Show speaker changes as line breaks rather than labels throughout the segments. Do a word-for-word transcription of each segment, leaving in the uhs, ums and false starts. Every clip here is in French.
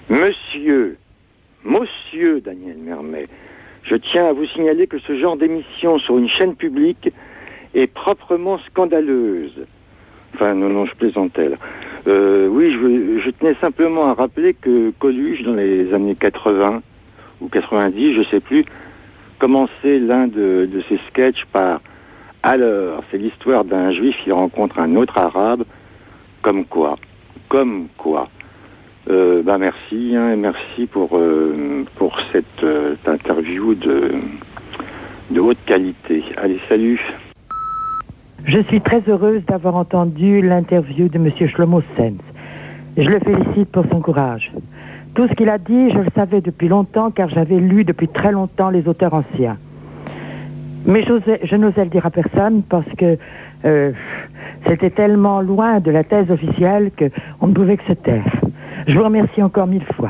Monsieur, monsieur Daniel Mermet, je tiens à vous signaler que ce genre d'émission sur une chaîne publique est proprement scandaleuse. Enfin, non, non, je plaisantais, là. Euh, oui, je, je tenais simplement à rappeler que Coluche, dans les années quatre-vingts ou quatre-vingt-dix, je sais plus, commençait l'un de, de ses sketchs par « Alors, c'est l'histoire d'un juif qui rencontre un autre arabe, comme quoi, comme quoi ». Euh, bah merci, hein, et merci pour, euh, pour cette euh, interview de, de haute qualité. Allez, salut.
Je suis très heureuse d'avoir entendu l'interview de M. Shlomo Sens. Je le félicite pour son courage. Tout ce qu'il a dit, je le savais depuis longtemps, car j'avais lu depuis très longtemps les auteurs anciens. Mais je n'osais le dire à personne parce que euh, c'était tellement loin de la thèse officielle qu'on ne pouvait que se taire. Je vous remercie encore mille fois.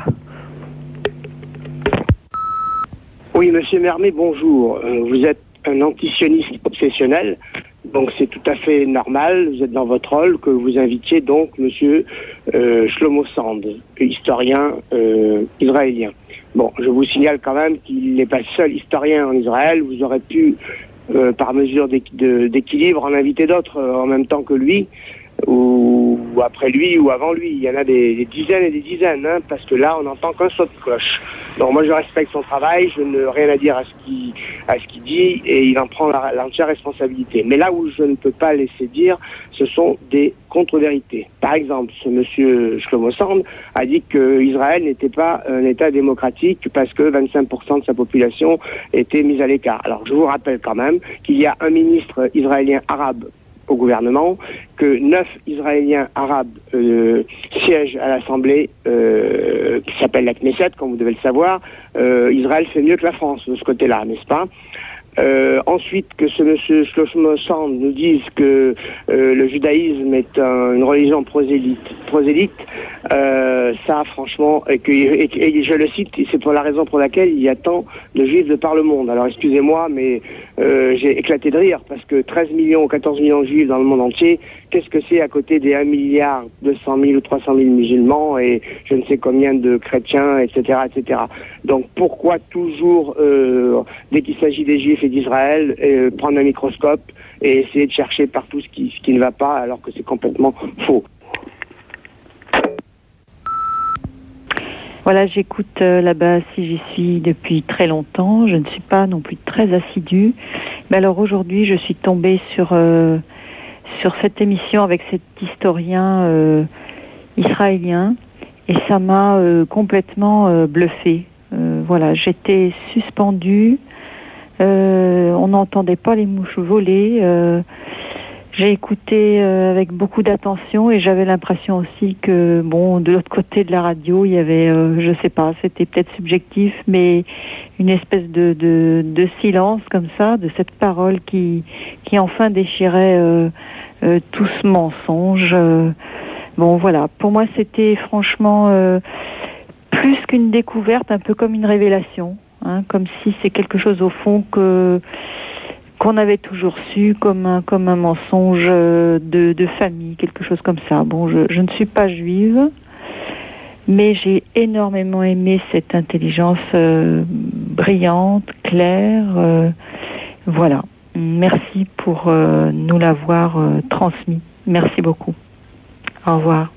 Oui, monsieur Mermet, bonjour. Euh, vous êtes un antisioniste obsessionnel, donc c'est tout à fait normal, vous êtes dans votre rôle, que vous invitiez donc monsieur euh, Shlomo Sand, historien euh, israélien. Bon, je vous signale quand même qu'il n'est pas le seul historien en Israël, vous aurez pu, euh, par mesure d'équilibre, en inviter d'autres euh, en même temps que lui, ou après lui ou avant lui. Il y en a des, des dizaines et des dizaines, hein, parce que là on n'entend qu'un saut de cloche. Donc moi je respecte son travail, je n'ai rien à dire à ce qu'il à ce qu'il dit, et il en prend l'entière responsabilité. Mais là où je ne peux pas laisser dire, ce sont des contre-vérités. Par exemple, ce monsieur Shlomo Sand a dit que Israël n'était pas un État démocratique parce que vingt-cinq pour cent de sa population était mise à l'écart. Alors je vous rappelle quand même qu'il y a un ministre israélien arabe au gouvernement, que neuf Israéliens arabes euh, siègent à l'Assemblée euh, qui s'appelle la Knesset, comme vous devez le savoir. Euh, Israël fait mieux que la France de ce côté-là, n'est-ce pas ? Euh, ensuite, que ce monsieur Shlomo Sand nous dise que euh, le judaïsme est un, une religion prosélyte, prosélyte euh, ça franchement, et, que, et, et je le cite, c'est pour la raison pour laquelle il y a tant de juifs de par le monde. Alors excusez-moi, mais euh, j'ai éclaté de rire, parce que treize millions ou quatorze millions de juifs dans le monde entier, qu'est-ce que c'est à côté des un milliard deux cent mille ou trois cent mille musulmans et je ne sais combien de chrétiens, et cetera, et cetera. Donc pourquoi toujours, euh, dès qu'il s'agit des juifs et d'Israël, euh, prendre un microscope et essayer de chercher partout ce qui, ce qui ne va pas, alors que c'est complètement faux.
Voilà, j'écoute euh, là-bas si j'y suis depuis très longtemps. Je ne suis pas non plus très assidue. Mais alors aujourd'hui, je suis tombée sur euh, sur cette émission avec cet historien euh, israélien et ça m'a euh, complètement euh, bluffée. Euh, voilà, j'étais suspendue. Euh, on n'entendait pas les mouches voler. Euh, j'ai écouté euh, avec beaucoup d'attention et j'avais l'impression aussi que, bon, de l'autre côté de la radio, il y avait, euh, je sais pas, c'était peut-être subjectif, mais une espèce de, de, de silence comme ça, de cette parole qui, qui enfin déchirait euh, euh, tout ce mensonge. Euh, bon, voilà, pour moi, c'était franchement euh, plus qu'une découverte, un peu comme une révélation. Hein, comme si c'est quelque chose au fond que qu'on avait toujours su comme un comme un mensonge de, de famille, quelque chose comme ça. Bon, je, je ne suis pas juive, mais j'ai énormément aimé cette intelligence euh, brillante, claire. Euh, voilà. Merci pour euh, nous l'avoir euh, transmis. Merci beaucoup. Au revoir.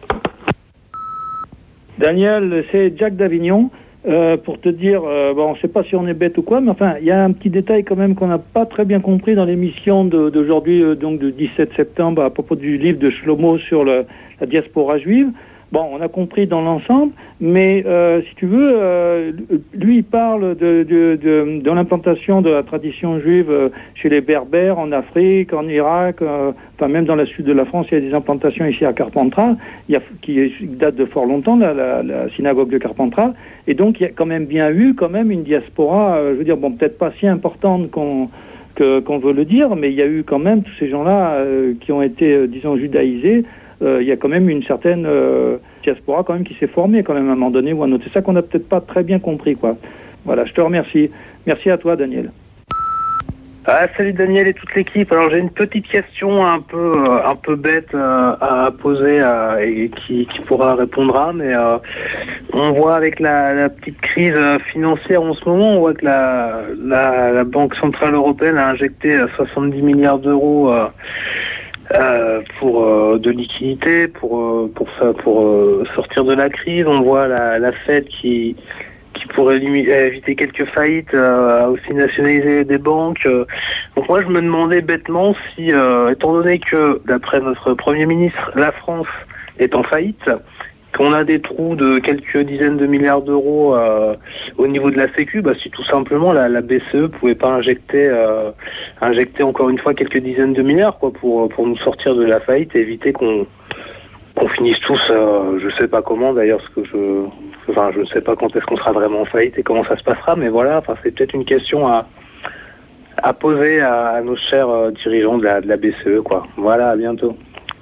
Daniel, c'est Jacques d'Avignon. Euh, pour te dire, euh, bon, je sais pas si on est bête ou quoi, mais enfin, il y a un petit détail quand même qu'on n'a pas très bien compris dans l'émission de, d'aujourd'hui, euh, donc de dix-sept septembre, à propos du livre de Shlomo sur le, la diaspora juive. Bon, on a compris dans l'ensemble, mais euh, si tu veux, euh, lui, il parle de, de, de, de l'implantation de la tradition juive euh, chez les Berbères, en Afrique, en Irak, euh, enfin même dans le sud de la France, il y a des implantations ici à Carpentras, il y a, qui datent de fort longtemps, la, la, la synagogue de Carpentras, et donc il y a quand même bien eu quand même une diaspora, euh, je veux dire, bon, peut-être pas si importante qu'on que, qu'on veut le dire, mais il y a eu quand même tous ces gens-là euh, qui ont été, euh, disons, judaïsés. Euh, il y a quand même une certaine euh, diaspora quand même qui s'est formée quand même à un moment donné ou à un autre. C'est ça qu'on n'a peut-être pas très bien compris, quoi. Voilà, je te remercie. Merci à toi, Daniel.
Ah, salut Daniel et toute l'équipe. Alors j'ai une petite question un peu euh, un peu bête euh, à poser euh, et qui, qui pourra répondre à, mais euh, on voit avec la, la petite crise financière en ce moment, on voit que la, la, la Banque Centrale Européenne a injecté soixante-dix milliards d'euros euh, euh, pour euh, de liquidités pour euh, pour ça pour euh, sortir de la crise. On voit la, la Fed qui qui pourrait limi- éviter quelques faillites, euh, aussi nationaliser des banques. Donc moi, je me demandais bêtement si, euh, étant donné que, d'après notre Premier ministre, la France est en faillite, qu'on a des trous de quelques dizaines de milliards d'euros euh, au niveau de la Sécu, bah, si tout simplement la, la B C E pouvait pas injecter, euh, injecter encore une fois quelques dizaines de milliards, quoi, pour pour nous sortir de la faillite et éviter qu'on qu'on finisse tous, euh, je sais pas comment d'ailleurs, ce que je Enfin, je ne sais pas quand est-ce qu'on sera vraiment en faillite et comment ça se passera, mais voilà, enfin, c'est peut-être une question à, à poser à, à nos chers euh, dirigeants de la, de la B C E, quoi. Voilà, à bientôt.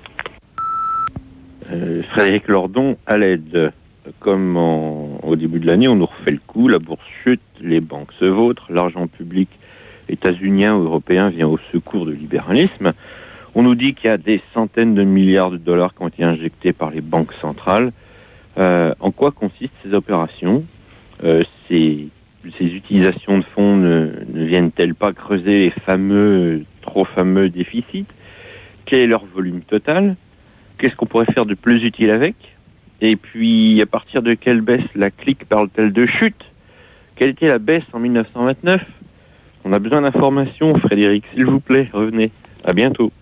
Euh, Frédéric Lordon, à l'aide. Comme en, au début de l'année, on nous refait le coup, la bourse chute, les banques se vautrent, l'argent public états-unien ou européen vient au secours du libéralisme. On nous dit qu'il y a des centaines de milliards de dollars qui ont été injectés par les banques centrales. Euh, en quoi consistent ces opérations? euh, ces, ces utilisations de fonds ne, ne viennent-elles pas creuser les fameux, trop fameux déficits? Quel est leur volume total? Qu'est-ce qu'on pourrait faire de plus utile avec? Et puis, à partir de quelle baisse la clique parle-t-elle de chute? Quelle était la baisse en mille neuf cent vingt-neuf? On a besoin d'informations, Frédéric, s'il vous plaît, revenez. À bientôt.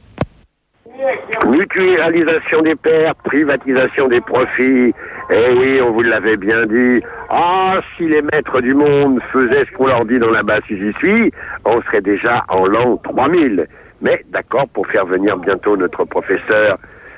Mutualisation des pertes, privatisation des profits. Eh oui, on vous l'avait bien dit. Ah, si les maîtres du monde faisaient ce qu'on leur dit dans la base si j'y suis, on serait déjà en l'an trois mille. Mais d'accord, pour faire venir bientôt notre professeur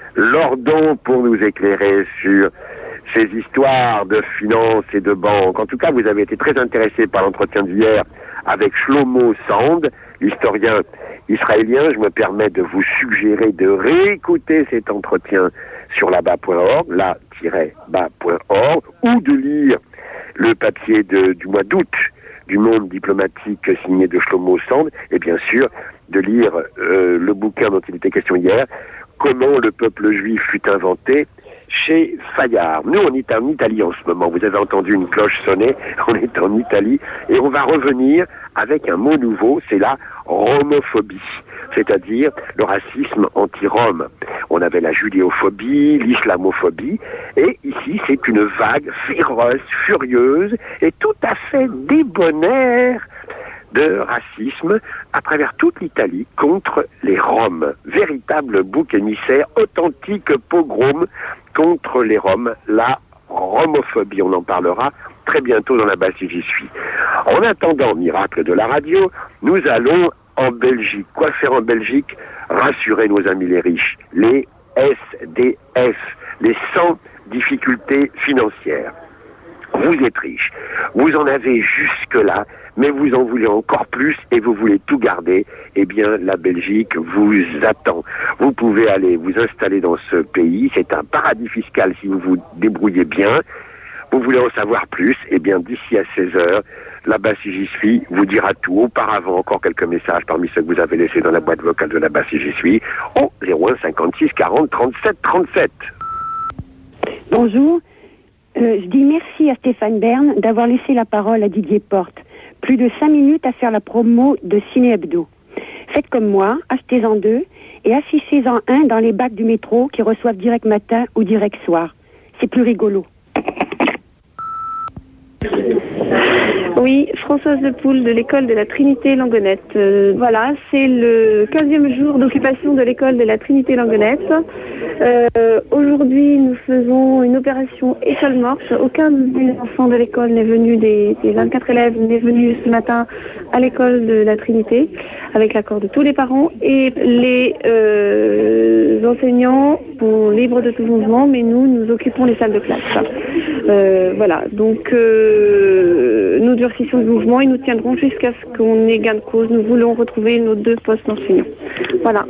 Lordon pour nous éclairer sur ces histoires de finances et de banques. En tout cas, vous avez été très intéressé par l'entretien d'hier avec Shlomo Sand, l'historien israélien. Je me permets de vous suggérer de réécouter cet entretien sur la bas point org, la tiret bas point org, ou de lire le papier de, du mois d'août du Monde diplomatique signé de Shlomo Sand, et bien sûr de lire euh, le bouquin dont il était question hier, Comment le peuple juif fut inventé, chez Fayard. Nous, on est en Italie en ce moment. Vous avez entendu une cloche sonner. On est en Italie. Et on va revenir avec un mot nouveau. C'est la romophobie. C'est-à-dire le racisme anti-rome. On avait la judéophobie, l'islamophobie. Et ici, c'est une vague féroce, furieuse et tout à fait débonnaire de racisme à travers toute l'Italie contre les Roms. Véritable bouc émissaire, authentique pogrom contre les Roms, la romophobie. On en parlera très bientôt dans la base si j'y suis. En attendant, miracle de la radio, nous allons en Belgique. Quoi faire en Belgique? Rassurer nos amis les riches, les S D F, les sans difficultés financières. Vous êtes riche, vous en avez jusque-là, mais vous en voulez encore plus et vous voulez tout garder, eh bien la Belgique vous attend. Vous pouvez aller vous installer dans ce pays, c'est un paradis fiscal si vous vous débrouillez bien. Vous voulez en savoir plus, eh bien d'ici à seize heures, là-bas si j'y suis vous dira tout. Auparavant, encore quelques messages parmi ceux que vous avez laissés dans la boîte vocale de là-bas si j'y suis, au zéro un cinquante-six quarante trente-sept trente-sept.
Bonjour. Euh, je dis merci à Stéphane Bern d'avoir laissé la parole à Didier Porte. Plus de cinq minutes à faire la promo de Ciné Hebdo. Faites comme moi, achetez-en deux et affichez-en un dans les bacs du métro qui reçoivent direct matin ou direct soir. C'est plus rigolo.
Oui, Françoise Lepoule de l'école de la Trinité Langonette. Euh, voilà, c'est le quinzième jour d'occupation de l'école de la Trinité Langonette. Euh, aujourd'hui, nous faisons une opération école morte. Aucun des enfants de l'école n'est venu, des, des vingt-quatre élèves n'est venu ce matin à l'école de la Trinité, avec l'accord de tous les parents. Et les euh, enseignants sont libres de tout mouvement, mais nous, nous occupons les salles de classe. Euh, voilà, donc euh, nous durcissons le mouvement et nous tiendrons jusqu'à ce qu'on ait gain de cause. Nous voulons retrouver nos deux postes d'enseignants. Voilà.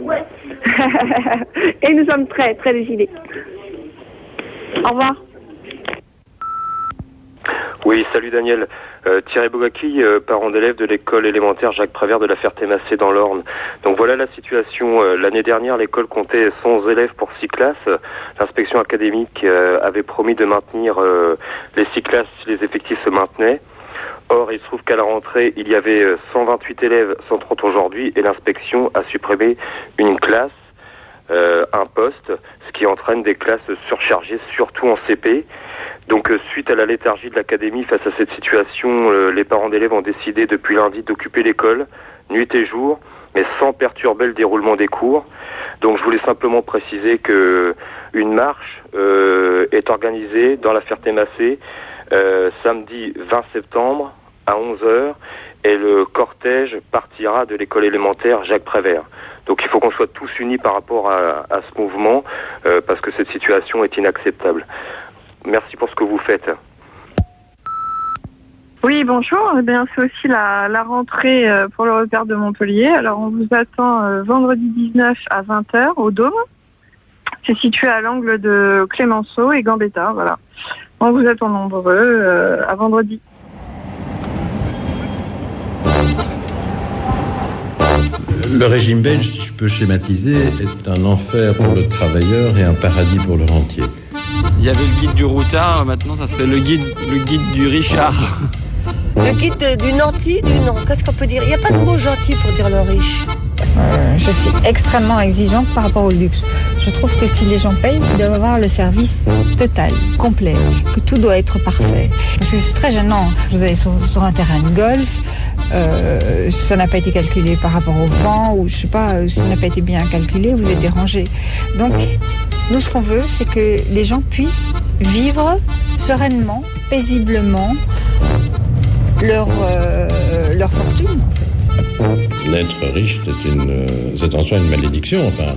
Et nous sommes très, très vigilés. Au revoir.
Oui.
Oui, salut Daniel. Euh, Thierry Bogaki, euh, parent d'élève de l'école élémentaire Jacques Prévert de la Ferté-Massé dans l'Orne. Donc voilà la situation. Euh, l'année dernière, l'école comptait cent élèves pour six classes. L'inspection académique euh, avait promis de maintenir euh, les six classes si les effectifs se maintenaient. Or, il se trouve qu'à la rentrée, il y avait cent vingt-huit élèves, cent trente aujourd'hui, et l'inspection a supprimé une classe, euh, un poste, ce qui entraîne des classes surchargées, surtout en C P. Donc, euh, suite à la léthargie de l'académie face à cette situation, euh, les parents d'élèves ont décidé depuis lundi d'occuper l'école, nuit et jour, mais sans perturber le déroulement des cours. Donc, je voulais simplement préciser que une marche euh, est organisée dans la Ferté-Massé euh, samedi vingt septembre à onze heures, et le cortège partira de l'école élémentaire Jacques Prévert. Donc, il faut qu'on soit tous unis par rapport à, à ce mouvement, euh, parce que cette situation est inacceptable. Merci pour ce que vous faites.
Oui, bonjour. Eh bien, c'est aussi la, la rentrée euh, pour le repère de Montpellier. Alors, on vous attend euh, vendredi dix-neuf à vingt heures au Dôme. C'est situé à l'angle de Clémenceau et Gambetta. Voilà. On vous attend nombreux euh, à vendredi.
Le régime belge, si je peux schématiser, est un enfer pour le travailleur et un paradis pour le rentier.
Il y avait le guide du routard, maintenant ça serait le guide, le guide du Richard.
Le guide de, du nanti, du non, qu'est-ce qu'on peut dire? Il n'y a pas de mot gentil pour dire le riche.
Euh, je suis extrêmement exigeante par rapport au luxe. Je trouve que si les gens payent, ils doivent avoir le service total, complet, que tout doit être parfait. Parce que c'est très gênant. Vous allez sur, sur un terrain de golf, euh, ça n'a pas été calculé par rapport au vent, ou je sais pas, ça n'a pas été bien calculé, vous êtes dérangé. Donc, nous, ce qu'on veut, c'est que les gens puissent vivre sereinement, paisiblement, leur, euh, leur fortune, en fait.
L'être riche, c'est, une, c'est en soi une malédiction, enfin.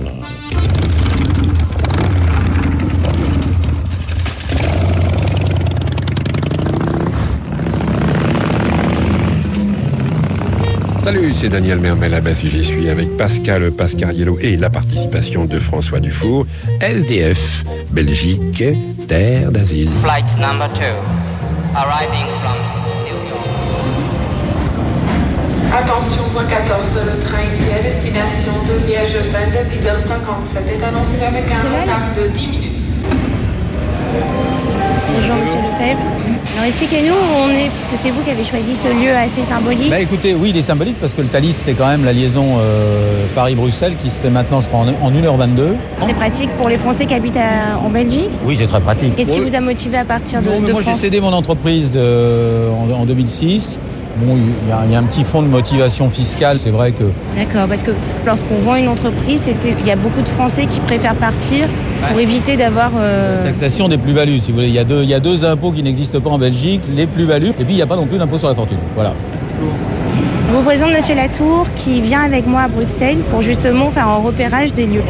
Salut, c'est Daniel Mermel à Bassi, j'y suis avec Pascal Pascariello et la participation de François Dufour. S D F, Belgique, terre d'asile.
Flight number two, arriving from New York.
Attention, voie quatorze, le train ici à destination de Liège-Bende, dix heures cinquante-sept, est annoncé avec un retard de dix minutes.
Bonjour Monsieur Lefebvre. Alors expliquez-nous où on est, puisque c'est vous qui avez choisi ce lieu assez symbolique.
Bah écoutez, oui, il est symbolique parce que le Thalys, c'est quand même la liaison euh, Paris-Bruxelles qui se fait maintenant, je crois, en, en une heure vingt-deux.
C'est pratique pour les Français qui habitent à, en Belgique?
Oui, c'est très pratique.
Qu'est-ce qui
ouais.
vous a motivé à partir de,
non, mais
de
moi,
France?
J'ai cédé mon entreprise euh, en, en deux mille six. Bon, il y, y a un petit fonds de motivation fiscale, c'est vrai que...
D'accord, parce que lorsqu'on vend une entreprise, il y a beaucoup de Français qui préfèrent partir pour ouais. éviter d'avoir... Euh...
La taxation des plus-values, si vous voulez. Il y a deux, il y a deux impôts qui n'existent pas en Belgique, les plus-values, et puis il n'y a pas non plus d'impôt sur la fortune. Voilà.
Je vous présente Monsieur Latour, qui vient avec moi à Bruxelles pour justement faire un repérage des lieux.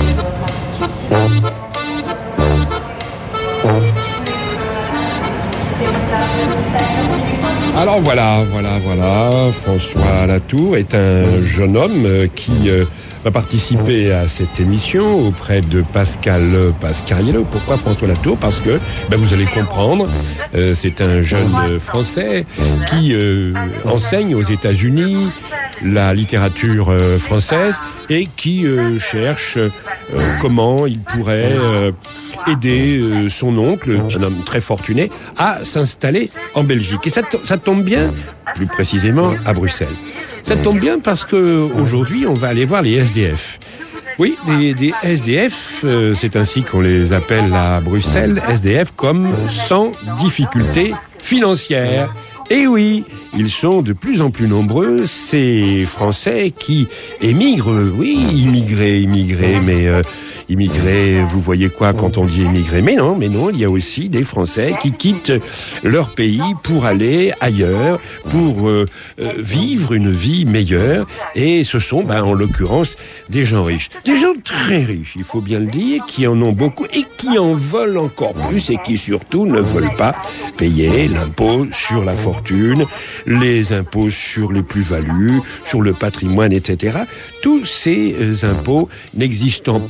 Alors voilà, voilà, voilà, François Latour est un jeune homme qui euh, va participer à cette émission auprès de Pascal Pascariello. Pourquoi François Latour? Parce que, ben, vous allez comprendre, euh, c'est un jeune Français qui euh, enseigne aux États-Unis la littérature euh, française et qui euh, cherche euh, comment il pourrait euh, aider euh, son oncle, un homme très fortuné, à s'installer en Belgique. Et ça, to- ça tombe bien, plus précisément à Bruxelles. Ça tombe bien parce que aujourd'hui, on va aller voir les S D F. Oui, des, des S D F, euh, c'est ainsi qu'on les appelle à Bruxelles, S D F comme sans difficulté financière. Et oui, ils sont de plus en plus nombreux, ces Français qui émigrent, oui, immigrés, immigrés, mais euh, immigrés, vous voyez quoi quand on dit immigrés? Mais non, mais non, il y a aussi des Français qui quittent leur pays pour aller ailleurs, pour euh, euh, vivre une vie meilleure, et ce sont, ben, en l'occurrence, des gens riches. Des gens très riches, il faut bien le dire, qui en ont beaucoup et qui en veulent encore plus et qui surtout ne veulent pas payer l'impôt sur la fortune, les impôts sur les plus-values, sur le patrimoine, et cetera. Tous ces impôts n'existant pas ou très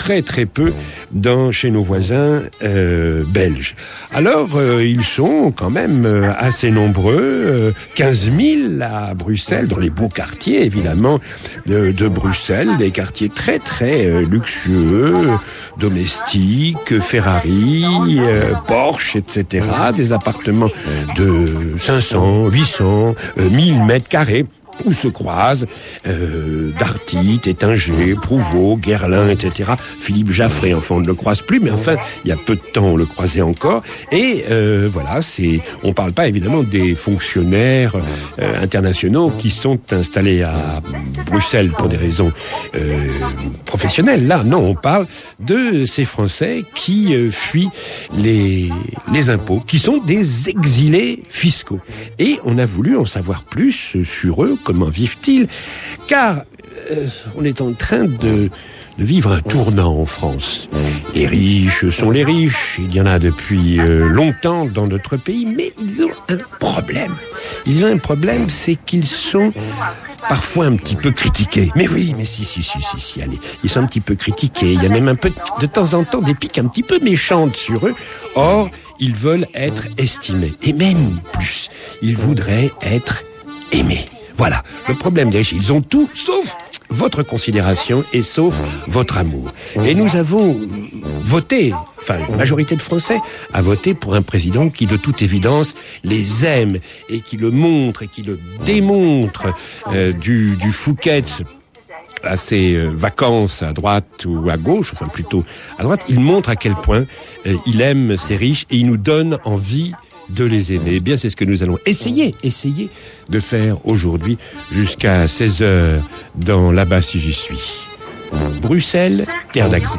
très très peu dans, chez nos voisins euh, belges. Alors, euh, ils sont quand même euh, assez nombreux, euh, quinze mille à Bruxelles, dans les beaux quartiers, évidemment, de, de Bruxelles, des quartiers très très euh, luxueux, domestiques, Ferrari, euh, Porsche, et cetera, des appartements de cinq cents, huit cents, euh, mille mètres carrés, où se croisent euh, Darty, Tétinger, Prouveau, Guerlain, et cetera. Philippe Jaffré, enfin, on ne le croise plus, mais enfin, il y a peu de temps, on le croisait encore. Et euh, voilà, c'est, on parle pas évidemment des fonctionnaires euh, internationaux qui sont installés à Bruxelles pour des raisons euh, professionnelles. Là, non, on parle de ces Français qui euh, fuient les, les impôts, qui sont des exilés fiscaux. Et on a voulu en savoir plus sur eux. Comment vivent-ils? Car euh, on est en train de, de vivre un tournant en France. Les riches sont les riches, il y en a depuis euh, longtemps dans notre pays, mais ils ont un problème. Ils ont un problème, c'est qu'ils sont parfois un petit peu critiqués. Mais oui, mais si, si, si, si, si, allez, ils sont un petit peu critiqués. Il y a même un peu, de temps en temps, des piques un petit peu méchantes sur eux. Or, ils veulent être estimés. Et même plus, ils voudraient être aimés. Voilà, le problème des riches, ils ont tout, sauf votre considération et sauf votre amour. Et nous avons voté, enfin, la majorité de Français a voté pour un président qui, de toute évidence, les aime et qui le montre et qui le démontre euh, du, du Fouquet's à ses euh, vacances à droite ou à gauche, enfin plutôt à droite. Il montre à quel point euh, il aime ces riches et il nous donne envie de les aimer. Eh bien, c'est ce que nous allons essayer, essayer de faire aujourd'hui jusqu'à seize heures dans Là-bas si j'y suis. Bruxelles, terre d'exil.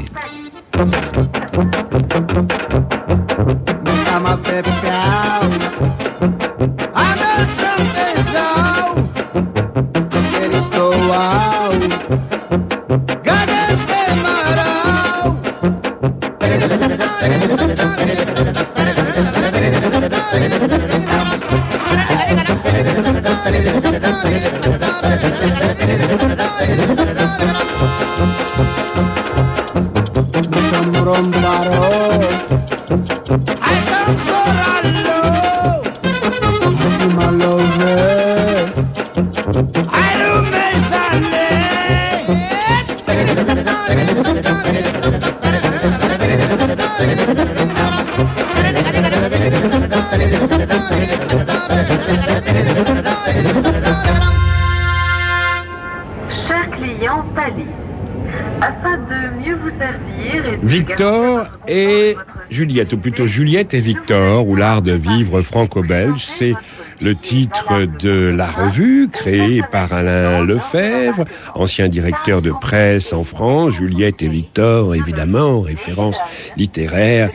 Chers clients Thalys, afin de mieux vous servir et
Victor et Juliette, ou plutôt Juliette et Victor, ou l'art de vivre franco-belge, c'est le titre de la revue créée par Alain Lefebvre, ancien directeur de presse en France. Juliette et Victor, évidemment, référence littéraire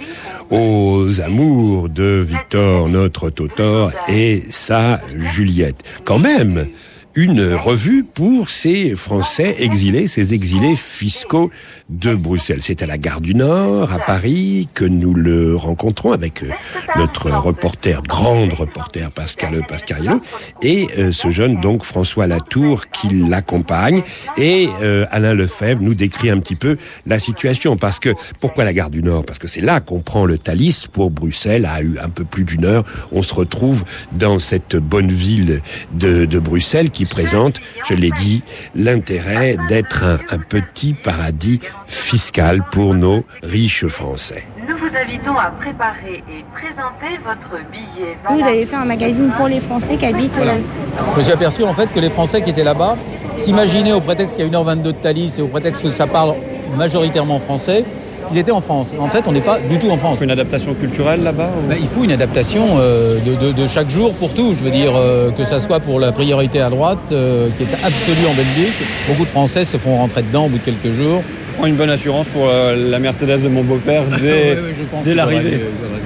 aux amours de Victor, notre Totor, et sa Juliette. Quand même, une revue pour ces Français exilés, ces exilés fiscaux de Bruxelles. C'est à la Gare du Nord, à Paris, que nous le rencontrons avec notre reporter, grande reporter Pascal Pascariello, et euh, ce jeune, donc, François Latour, qui l'accompagne. Et euh, Alain Lefebvre nous décrit un petit peu la situation. Parce que, pourquoi la Gare du Nord? Parce que c'est là qu'on prend le Thalys pour Bruxelles, à un peu plus d'une heure. On se retrouve dans cette bonne ville de, de Bruxelles qui présente, je l'ai dit, l'intérêt d'être un, un petit paradis fiscal pour nos riches Français.
Nous vous invitons à préparer et présenter votre billet.
Vous avez fait un magazine pour les Français qui habitent...
Voilà. Je me suis aperçu en fait que les Français qui étaient là-bas s'imaginaient, au prétexte qu'il y a une heure vingt-deux de Thalys et au prétexte que ça parle majoritairement français, qu'ils étaient en France. En fait, on n'est pas du tout en France.
Une adaptation culturelle là-bas ou...
Ben, il faut une adaptation euh, de, de, de chaque jour pour tout. Je veux dire euh, que ça soit pour la priorité à droite, euh, qui est absolue en Belgique. Beaucoup de Français se font rentrer dedans au bout de quelques jours.
Je prends une bonne assurance pour euh, la Mercedes de mon beau-père dès,
ouais, ouais,
dès l'arrivée.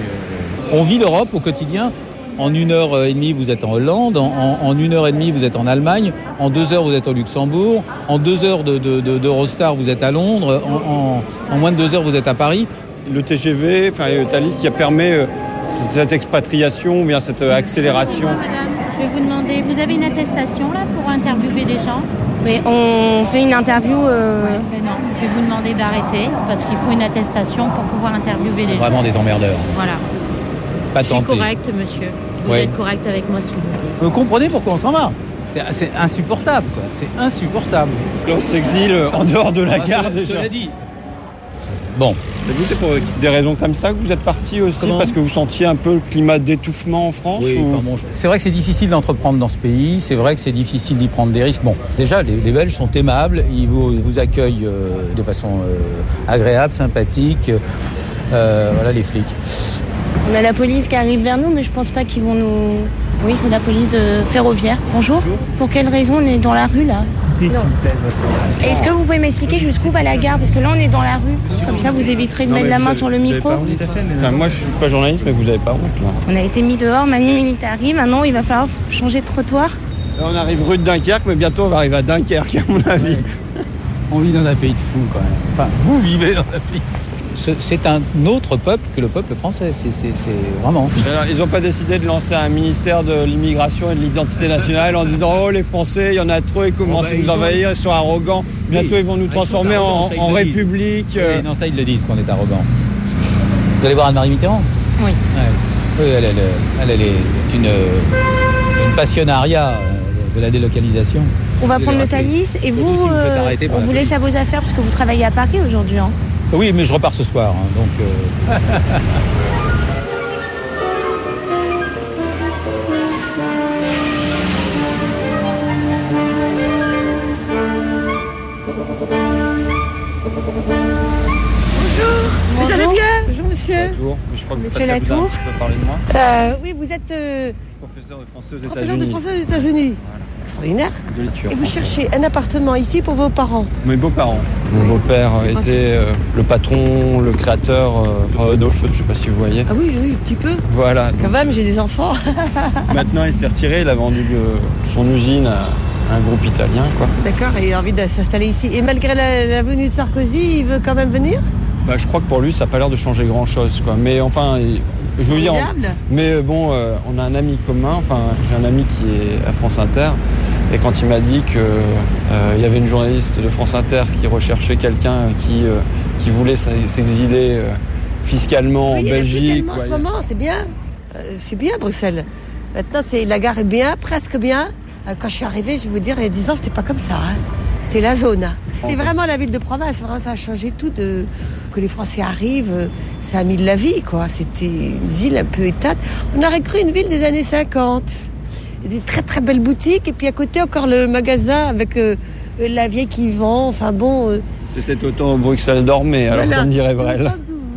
On vit l'Europe au quotidien. En une heure et demie, vous êtes en Hollande. En, en, en une heure et demie, vous êtes en Allemagne. En deux heures, vous êtes au Luxembourg. En deux heures de, de, de, d'Eurostar, vous êtes à Londres. En, en, en moins de deux heures, vous êtes à Paris.
Le T G V, enfin, Thalys, qui a permis euh, cette expatriation ou bien cette euh, accélération.
vais vous demander, vous avez une attestation là pour interviewer des gens?
Mais on fait une interview... Euh...
Ouais, mais non, je vais vous demander d'arrêter parce qu'il faut une attestation pour pouvoir interviewer les gens.
Vraiment des emmerdeurs.
Voilà.
Pas
je suis
tenté.
correcte, monsieur. Vous
Ouais.
êtes correct avec moi, s'il vous plaît.
Vous comprenez pourquoi on s'en va? C'est, c'est insupportable, quoi. C'est insupportable.
On s'exile en dehors de la
Ah,
gare,
cela,
déjà.
cela dit. Bon.
Et vous, c'est pour des raisons comme ça que vous êtes parti aussi?
Comment?
Parce que vous sentiez un peu le climat d'étouffement en France?
Oui,
ou...
enfin bon, je- c'est vrai que c'est difficile d'entreprendre dans ce pays, c'est vrai que c'est difficile d'y prendre des risques. Bon, déjà, les, les Belges sont aimables, ils vous, vous accueillent euh, de façon euh, agréable, sympathique. Euh, voilà les flics.
On a la police qui arrive vers nous, mais je pense pas qu'ils vont nous... Oui, c'est la police de ferroviaire. Bonjour. Bonjour. Pour quelle raison on est dans la rue, là? Non. Est-ce que vous pouvez m'expliquer jusqu'où va la gare? Parce que là, on est dans la rue. Comme ça, vous éviterez de
Non,
mettre
mais
la
vous
main
avez-
sur le
vous avez
micro.
pas honte, tout à fait, mais- Enfin, moi, je suis pas journaliste, mais vous avez pas honte, là.
On a été mis dehors, Manu Militari. Maintenant, il va falloir changer de trottoir.
Là, on arrive rue de Dunkerque, mais bientôt, on va arriver à Dunkerque, à mon avis.
On vit dans un pays de fous, quand même. Enfin, vous vivez dans un pays de fous. C'est, c'est un autre peuple que le peuple français, c'est, c'est, c'est vraiment.
Alors, ils n'ont pas décidé de lancer un ministère de l'immigration et de l'identité nationale en disant « Oh, les Français, il y en a trop, ils commencent
Oh, bah,
à nous
ils ont-
envahir, ils sont arrogants. Bientôt,
Oui.
ils vont nous
Ah, ils sont
transformer en,
arrogants, ça, ils
en
le disent.
république. euh.
Oui, non, ça, ils le disent qu'on est arrogant. Vous allez voir Anne-Marie Mitterrand?
Oui.
Ouais. Oui, elle, elle, elle, elle est une, une passionnariat euh, de la délocalisation.
On va
Vous
prendre le
allez rappeler.
Thalys. Et
Surtout
vous,
si vous faites
euh,
arrêter par
on
la
vous
police.
laisse à vos affaires parce que vous travaillez à Paris aujourd'hui. Hein.
Oui, mais je repars ce soir, hein, donc... euh,
Vous allez bien? Bonjour monsieur.
Latour, mais je crois que
Monsieur
Pascal vous a un
Latour.
petit peu parlé de moi.
Euh, oui, vous êtes euh,
Professeur de français aux
professeur de
États-Unis.
français aux États-Unis. Extraordinaire.
De lecture
Et vous
française.
cherchez un appartement ici pour vos parents.
Mes beaux-parents. Mon beau-père était euh, le patron, le créateur, euh, enfin, Adolphe, je ne sais pas si vous voyez.
Ah oui, oui, un petit peu.
Voilà.
Quand
donc,
même, j'ai des enfants.
maintenant, il s'est retiré, il a vendu le- son usine à un groupe italien, quoi.
D'accord, et il a envie de s'installer ici. Et malgré la, la venue de Sarkozy, il veut quand même venir?
Bah, je crois que pour lui, ça n'a pas l'air de changer grand-chose, quoi. Mais enfin, il- je veux dire,
Formidable.
mais bon, euh, on a un ami commun. Enfin, j'ai un ami qui est à France Inter, et quand il m'a dit que euh, il y avait une journaliste de France Inter qui recherchait quelqu'un qui euh, qui voulait s'exiler euh, fiscalement
Oui,
en
il y en a plus
Belgique.
tellement en
ouais.
ce moment, c'est bien. Euh, c'est bien Bruxelles. Maintenant, c'est, la gare est bien, presque bien. Euh, Quand je suis arrivée, je vais vous dire, il y a dix ans, c'était pas comme ça. Hein. C'était la zone. hein. C'était vraiment la ville de province. Vraiment, ça a changé tout. De... Que les Français arrivent, euh, ça a mis de la vie, quoi. C'était une ville un peu éteinte. On aurait cru une ville des années cinquante. Il y a des très très belles boutiques. Et puis à côté, encore le magasin avec euh, euh, la vieille qui vend. Enfin bon. euh,
C'était autant Bruxelles dormait, alors
Voilà.
comme dirait Brel.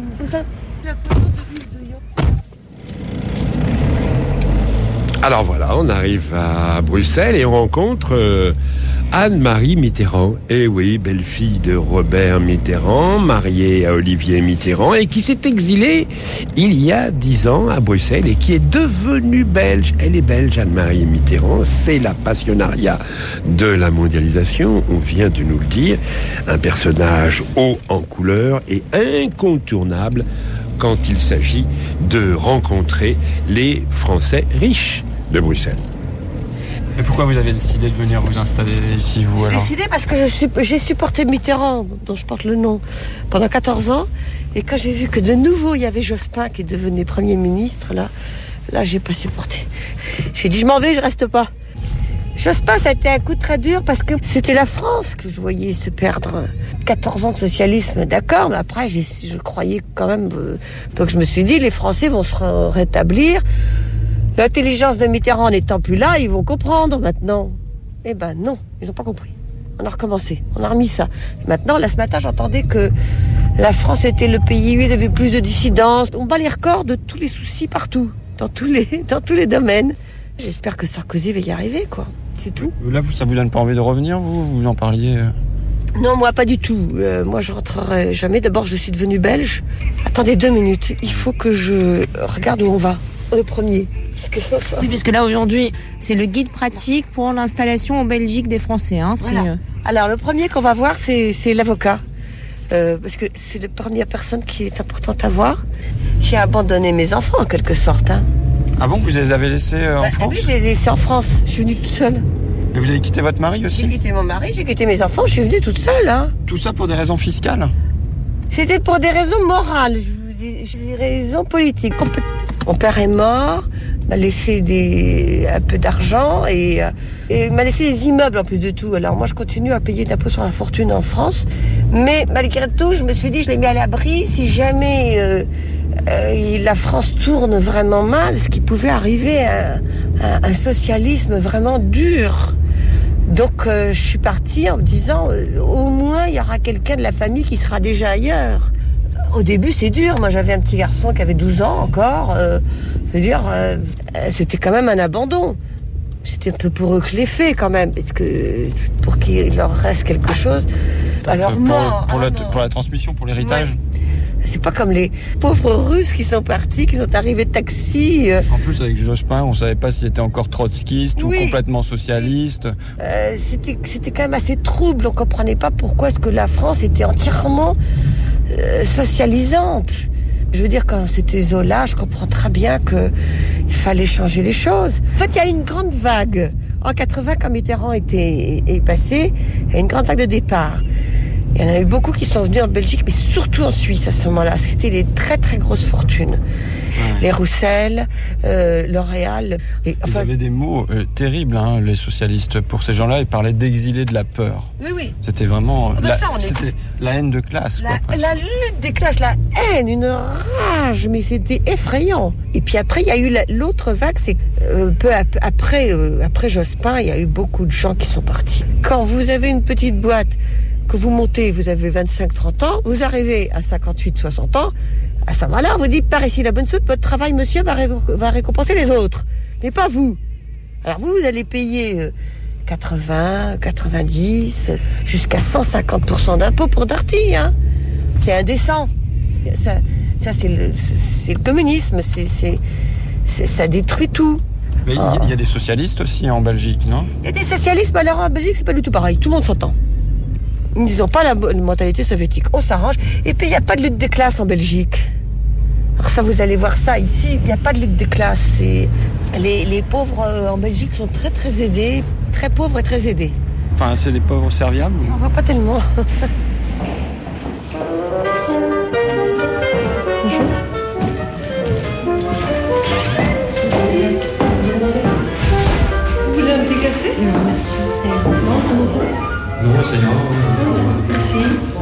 Alors voilà, on arrive à Bruxelles et on rencontre euh, Anne-Marie Mitterrand. Eh oui, belle-fille de Robert Mitterrand, mariée à Olivier Mitterrand et qui s'est exilée il y a dix ans à Bruxelles et qui est devenue belge. Elle est belge, Anne-Marie Mitterrand. C'est la passionnariat de la mondialisation, on vient de nous le dire. Un personnage haut en couleur et incontournable quand il s'agit de rencontrer les Français riches de Bruxelles.
Et pourquoi vous avez décidé de venir vous installer ici, vous, alors?
Décidé parce que je suis, j'ai supporté Mitterrand, dont je porte le nom, pendant quatorze ans. Et quand j'ai vu que de nouveau, il y avait Jospin qui devenait Premier ministre, là, là, j'ai pas supporté. J'ai dit, je m'en vais, je reste pas. Jospin, ça a été un coup très dur parce que c'était la France que je voyais se perdre. quatorze ans de socialisme, d'accord, mais après, j'ai, je croyais quand même... Euh, donc je me suis dit, les Français vont se rétablir. L'intelligence de Mitterrand n'étant plus là, ils vont comprendre maintenant. Eh ben non, ils n'ont pas compris. On a recommencé, on a remis ça. Maintenant, là ce matin, j'entendais que la France était le pays où il y avait plus de dissidence. On bat les records de tous les soucis partout, dans tous les, dans tous les domaines. J'espère que Sarkozy va y arriver, quoi. C'est tout.
Là, vous, ça vous donne pas envie de revenir, vous? Vous en parliez euh...
Non, moi, pas du tout. Euh, moi, je rentrerai jamais. D'abord, je suis devenue belge. Attendez deux minutes. Il faut que je regarde où on va. Le premier. Qu'est-ce que c'est ça?
Oui, parce que là, aujourd'hui, c'est le guide pratique pour l'installation en Belgique des Français. Hein,
Voilà.
qui, euh,
Alors, le premier qu'on va voir, c'est, c'est l'avocat. Euh, parce que c'est la première personne qui est importante à voir. J'ai abandonné mes enfants, en quelque sorte. Hein.
Ah bon, vous les avez laissés euh, en
bah,
France?
Oui, je les ai laissés en France. Je suis venue toute seule.
Et vous avez quitté votre mari aussi?
J'ai quitté mon mari, j'ai quitté mes enfants, je suis venue toute seule. Hein.
Tout ça pour des raisons fiscales?
C'était pour des raisons morales, je vous dis, des raisons politiques. Mon père est mort, m'a laissé des, un peu d'argent et, et m'a laissé des immeubles en plus de tout. Alors moi je continue à payer d'impôts sur la fortune en France, mais malgré tout je me suis dit je l'ai mis à l'abri si jamais euh, euh, la France tourne vraiment mal, ce qui pouvait arriver à, à un socialisme vraiment dur. Donc euh, je suis partie en me disant euh, au moins il y aura quelqu'un de la famille qui sera déjà ailleurs. Au début, c'est dur. Moi, j'avais un petit garçon qui avait douze ans encore. Euh, je veux dire, euh, c'était quand même un abandon. C'était un peu pour eux que je l'ai fait quand même, parce que pour qu'il leur reste quelque chose. Alors
pour,
mort,
pour,
ah,
la,
mort.
pour la transmission, pour l'héritage.
Ouais. C'est pas comme les pauvres Russes qui sont partis, qui sont arrivés de taxi. Euh.
En plus, avec Jospin, on savait pas s'il était encore trotskiste oui. ou complètement socialiste.
Euh, c'était, c'était quand même assez trouble. On comprenait pas pourquoi est-ce que la France était entièrement Euh, socialisante. Je veux dire, quand c'était Zola, je comprends très bien que il fallait changer les choses. En fait, il y a une grande vague. En quatre-vingts, quand Mitterrand était, est passé, il y a une grande vague de départ. Il y en a eu beaucoup qui sont venus en Belgique, mais surtout en Suisse à ce moment-là. C'était les très très grosses fortunes. Ouais. Les Roussel, euh, L'Oréal. Et,
enfin, ils avaient des mots euh, terribles, hein, les socialistes. Pour ces gens-là, ils parlaient d'exilés de la peur.
Oui, oui.
C'était vraiment
oh, ben
la,
ça,
c'était est... la haine de classe.
La,
quoi,
la lutte des classes, la haine, une rage, mais c'était effrayant. Et puis après, il y a eu la, l'autre vague, c'est euh, peu ap- après, euh, après Jospin, il y a eu beaucoup de gens qui sont partis. Quand vous avez une petite boîte, que vous montez, vous avez vingt-cinq trente ans, vous arrivez à cinquante-huit soixante ans, à ce moment-là, vous dites, par ici la bonne soupe, votre travail, monsieur, va, ré- va récompenser les autres, mais pas vous. Alors vous, vous allez payer euh, quatre-vingts, quatre-vingt-dix, jusqu'à cent cinquante pour cent d'impôts pour Darty, hein. C'est indécent. Ça, ça c'est, le, c'est le communisme, c'est, c'est, c'est, ça détruit tout.
Mais il oh. y, y a des socialistes aussi en Belgique, non?
Il y a des socialistes, mais alors en Belgique, c'est pas du tout pareil, tout le monde s'entend. Ils n'ont pas la, la mentalité soviétique. On s'arrange. Et puis, il n'y a pas de lutte des classes en Belgique. Alors ça, vous allez voir ça ici. Il n'y a pas de lutte des classes. C'est... Les, les pauvres euh, en Belgique sont très, très aidés. Très pauvres et très aidés.
Enfin, c'est les pauvres serviables?
J'en vois pas tellement.
Merci. Bonjour.
Vous voulez un petit café?
Non, merci. C'est...
Non, c'est beaucoup.
Non, c'est bien.
Merci.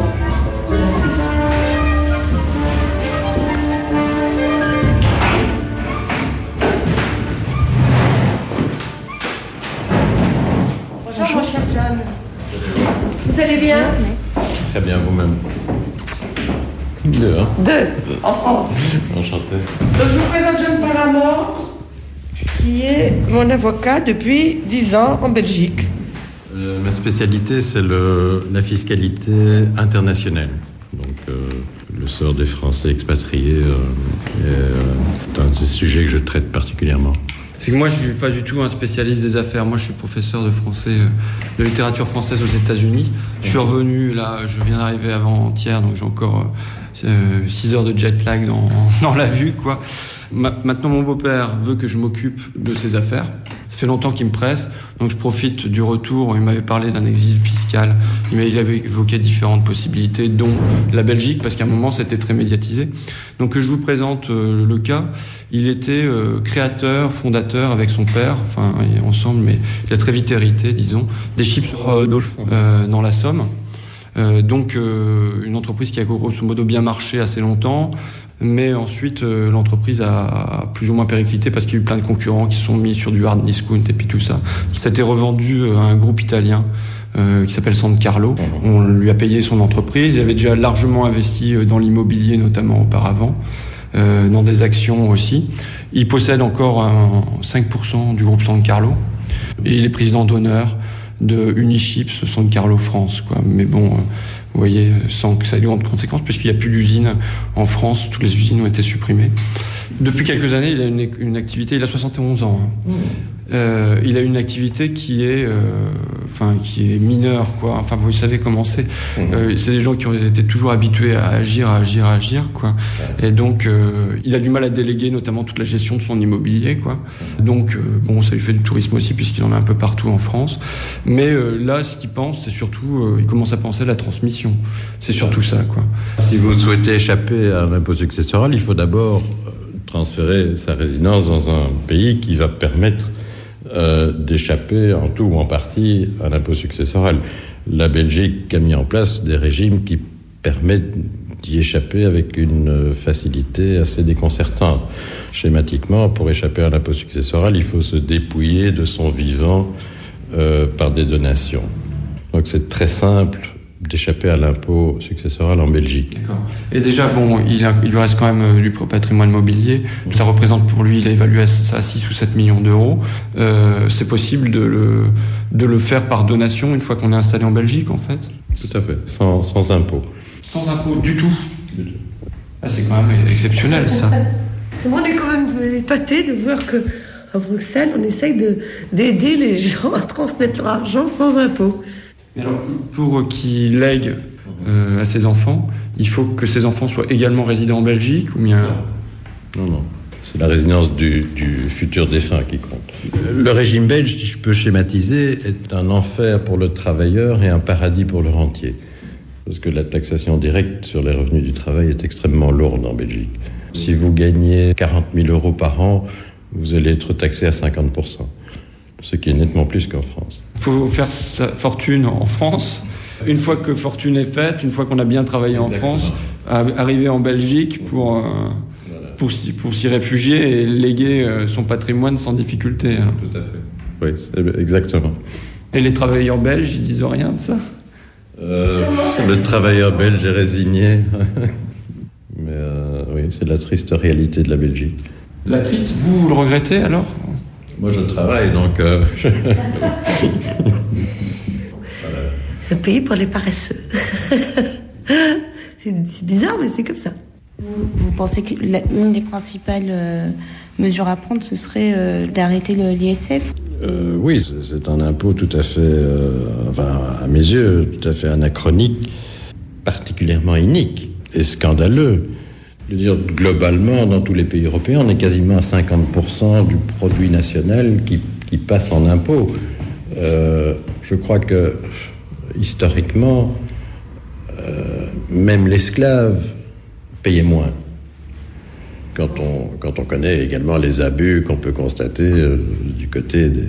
Bonjour, mon cher Jeanne. Vous allez bien?
Très bien, vous-même. Deux, hein?
Deux, en France.
Enchanté.
Donc, je vous présente Jeanne Paramore, qui est mon avocat depuis dix ans en Belgique.
Euh, ma spécialité, c'est le, la fiscalité internationale. Donc, euh, le sort des Français expatriés euh, est euh, un des sujets que je traite particulièrement.
C'est que moi, je ne suis pas du tout un spécialiste des affaires. Moi, je suis professeur de français, euh, de littérature française aux États-Unis. Je suis revenu, là, je viens d'arriver avant-hier, donc j'ai encore euh, six heures de jet lag dans, dans la vue, quoi. Ma, maintenant, mon beau-père veut que je m'occupe de ses affaires. Ça fait longtemps qu'il me presse, donc je profite du retour. Il m'avait parlé d'un exil fiscal. Il, il avait évoqué différentes possibilités, dont la Belgique, parce qu'à un moment, c'était très médiatisé. Donc, je vous présente euh, le cas. Il était euh, créateur, fondateur avec son père, enfin, ensemble, mais il a très vite hérité, disons, des chips Rodolphe euh, dans la Somme. Euh, donc, euh, une entreprise qui a grosso modo bien marché assez longtemps. Mais ensuite, euh, l'entreprise a, a plus ou moins périclité parce qu'il y a eu plein de concurrents qui se sont mis sur du hard discount et puis tout ça. Ça a été revendu à un groupe italien euh, qui s'appelle San Carlo. On lui a payé son entreprise. Il avait déjà largement investi dans l'immobilier, notamment auparavant, euh, dans des actions aussi. Il possède encore un, cinq pour cent du groupe San Carlo. Et il est président d'honneur de Unichips San Carlo France, quoi. Mais bon... Euh, Vous voyez, sans que ça ait de grandes conséquences, puisqu'il n'y a plus d'usines en France, toutes les usines ont été supprimées. Depuis quelques années, il a une, une activité, il a soixante et onze ans. Hein. Mmh. Euh, il a une activité qui est euh, enfin qui est mineur, quoi. Enfin, vous savez comment c'est. Mmh. Euh, c'est des gens qui ont été toujours habitués à agir, à agir, à agir, quoi. Ouais. Et donc, euh, il a du mal à déléguer, notamment toute la gestion de son immobilier, quoi. Donc, euh, bon, ça lui fait du tourisme aussi, puisqu'il en a un peu partout en France. Mais euh, là, ce qu'il pense, c'est surtout, euh, il commence à penser à la transmission. C'est surtout ça, quoi.
Si vous souhaitez échapper à l'impôt successoral, il faut d'abord transférer sa résidence dans un pays qui va permettre euh, d'échapper en tout ou en partie à l'impôt successoral. La Belgique a mis en place des régimes qui permettent d'y échapper avec une facilité assez déconcertante. Schématiquement, pour échapper à l'impôt successoral, il faut se dépouiller de son vivant euh, par des donations. Donc c'est très simple d'échapper à l'impôt successoral en Belgique.
D'accord. Et déjà, bon, il, a, il lui reste quand même du patrimoine mobilier. Ça représente pour lui, il a évalué ça à six ou sept millions d'euros. Euh, c'est possible de le, de le faire par donation une fois qu'on est installé en Belgique, en fait ?
Tout à fait, sans, sans impôt.
Sans impôt du tout. Du tout. Ah, c'est quand même exceptionnel, ça.
On est quand même épaté de voir que à Bruxelles, on essaye de, d'aider les gens à transmettre leur argent sans impôt.
Mais alors, pour qu'il lègue euh, à ses enfants, il faut que ses enfants soient également résidents en Belgique ou bien...
Non, non. C'est la résidence du, du futur défunt qui compte. Le régime belge, si je peux schématiser, est un enfer pour le travailleur et un paradis pour le rentier. Parce que la taxation directe sur les revenus du travail est extrêmement lourde en Belgique. Si vous gagnez quarante mille euros par an, vous allez être taxé à cinquante pour cent. Ce qui est nettement plus qu'en France.
Il faut faire sa fortune en France. Une fois que fortune est faite, une fois qu'on a bien travaillé Exactement. en France, arriver en Belgique pour, euh, voilà. pour, pour s'y réfugier et léguer euh, son patrimoine sans difficulté. Hein.
Tout à fait. Oui, exactement.
Et les travailleurs belges, ils disent rien de ça ?
euh, Le travailleur belge est résigné. Mais euh, oui, c'est la triste réalité de la Belgique.
La triste, vous, vous le regrettez alors ?
Moi, je travaille, donc... Euh, je... voilà.
Le pays pour les paresseux. c'est, c'est bizarre, mais c'est comme ça.
Vous, vous pensez que l'une des principales euh, mesures à prendre, ce serait euh, d'arrêter le, l'I S F ?
euh, Oui, c'est, c'est un impôt tout à fait, euh, enfin, à mes yeux, tout à fait anachronique, particulièrement inique et scandaleux. Je veux dire, globalement, dans tous les pays européens, on est quasiment à cinquante pour cent du produit national qui, qui passe en impôts. Euh, je crois que, historiquement, euh, même l'esclave payait moins. Quand on, quand on connaît également les abus qu'on peut constater euh, du côté des,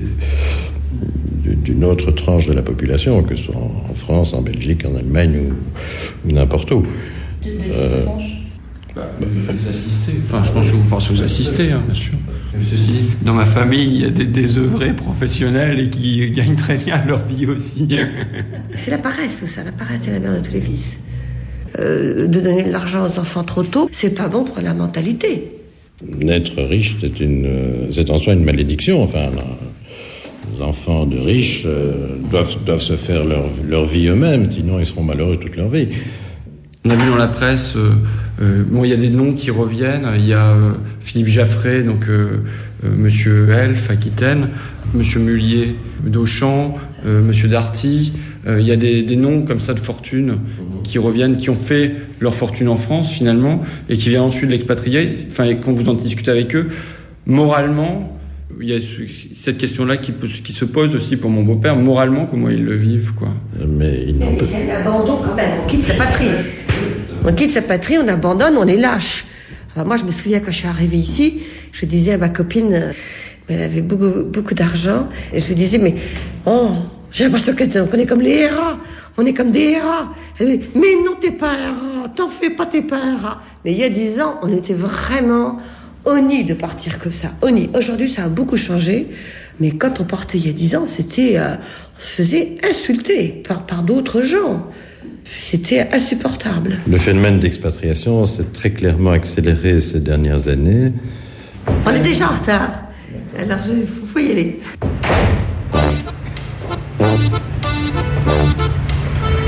d'une autre tranche de la population, que ce soit en France, en Belgique, en Allemagne ou, ou n'importe où.
De, de euh,
Bah, les assister. Enfin, je pense que vous pensez aux assister, hein, bien sûr. Ceci, dans ma famille, il y a des désœuvrés professionnels et qui gagnent très bien leur vie aussi.
C'est la paresse, tout ça. La paresse, c'est la mère de tous les vices. Euh, de donner de l'argent aux enfants trop tôt, c'est pas bon pour la mentalité.
Naître riche, c'est, une, c'est en soi une malédiction. Enfin, les enfants de riches euh, doivent, doivent se faire leur, leur vie eux-mêmes, sinon ils seront malheureux toute leur vie.
On a vu dans la presse, euh, euh, bon, il y a des noms qui reviennent. Il y a euh, Philippe Jaffray, donc euh, euh, Monsieur Elf, Aquitaine, Monsieur Mullier d'Auchan, euh, Monsieur Darty. Euh, il y a des, des noms comme ça de fortune qui reviennent, qui ont fait leur fortune en France finalement, et qui viennent ensuite l'expatrier. Enfin, et quand vous en discutez avec eux, moralement, il y a cette question-là qui, peut, qui se pose aussi pour mon beau-père. Moralement, comment ils le vivent, quoi.
Mais il n'en
peut... c'est un abandon quand même. On quitte sa patrie. On quitte sa patrie, on abandonne, on est lâche. Alors moi, je me souviens quand je suis arrivée ici, je disais à ma copine, elle avait beaucoup, beaucoup d'argent, et je lui disais, mais oh, j'ai l'impression qu'on est comme les héras, on est comme des héras. Elle me dit, mais non, t'es pas un rat, t'en fais pas, t'es pas un rat. Mais il y a dix ans, on était vraiment honnis de partir comme ça, honnis. Aujourd'hui, ça a beaucoup changé, mais quand on partait il y a dix ans, c'était, euh, on se faisait insulter par, par d'autres gens. C'était insupportable.
Le phénomène d'expatriation s'est très clairement accéléré ces dernières années.
On est déjà en retard. Alors, il faut, faut y aller.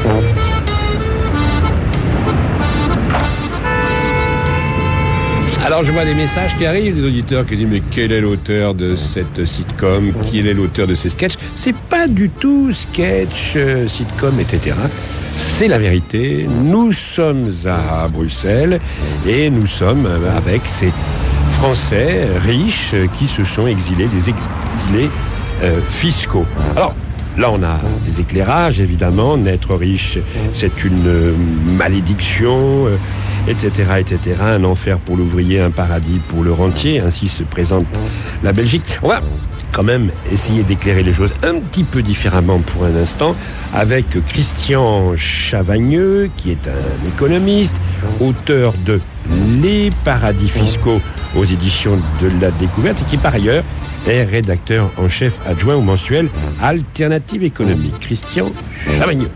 Alors,
Alors je vois des messages qui arrivent, des auditeurs qui disent mais quel est l'auteur de cette sitcom, qui est l'auteur de ces sketchs? C'est pas du tout sketch, euh, sitcom, et cetera. C'est la vérité. Nous sommes à Bruxelles et nous sommes avec ces Français riches qui se sont exilés, des exilés euh, fiscaux. Alors là, on a des éclairages, évidemment. N'être riche, c'est une euh, malédiction. Euh, et cetera, et cetera. Un enfer pour l'ouvrier, un paradis pour le rentier. Ainsi se présente la Belgique. On va quand même essayer d'éclairer les choses un petit peu différemment pour un instant avec Christian Chavagneux, qui est un économiste, auteur de Les paradis fiscaux aux éditions de la Découverte et qui par ailleurs est rédacteur en chef adjoint au mensuel Alternative économique. Christian Chavagneux.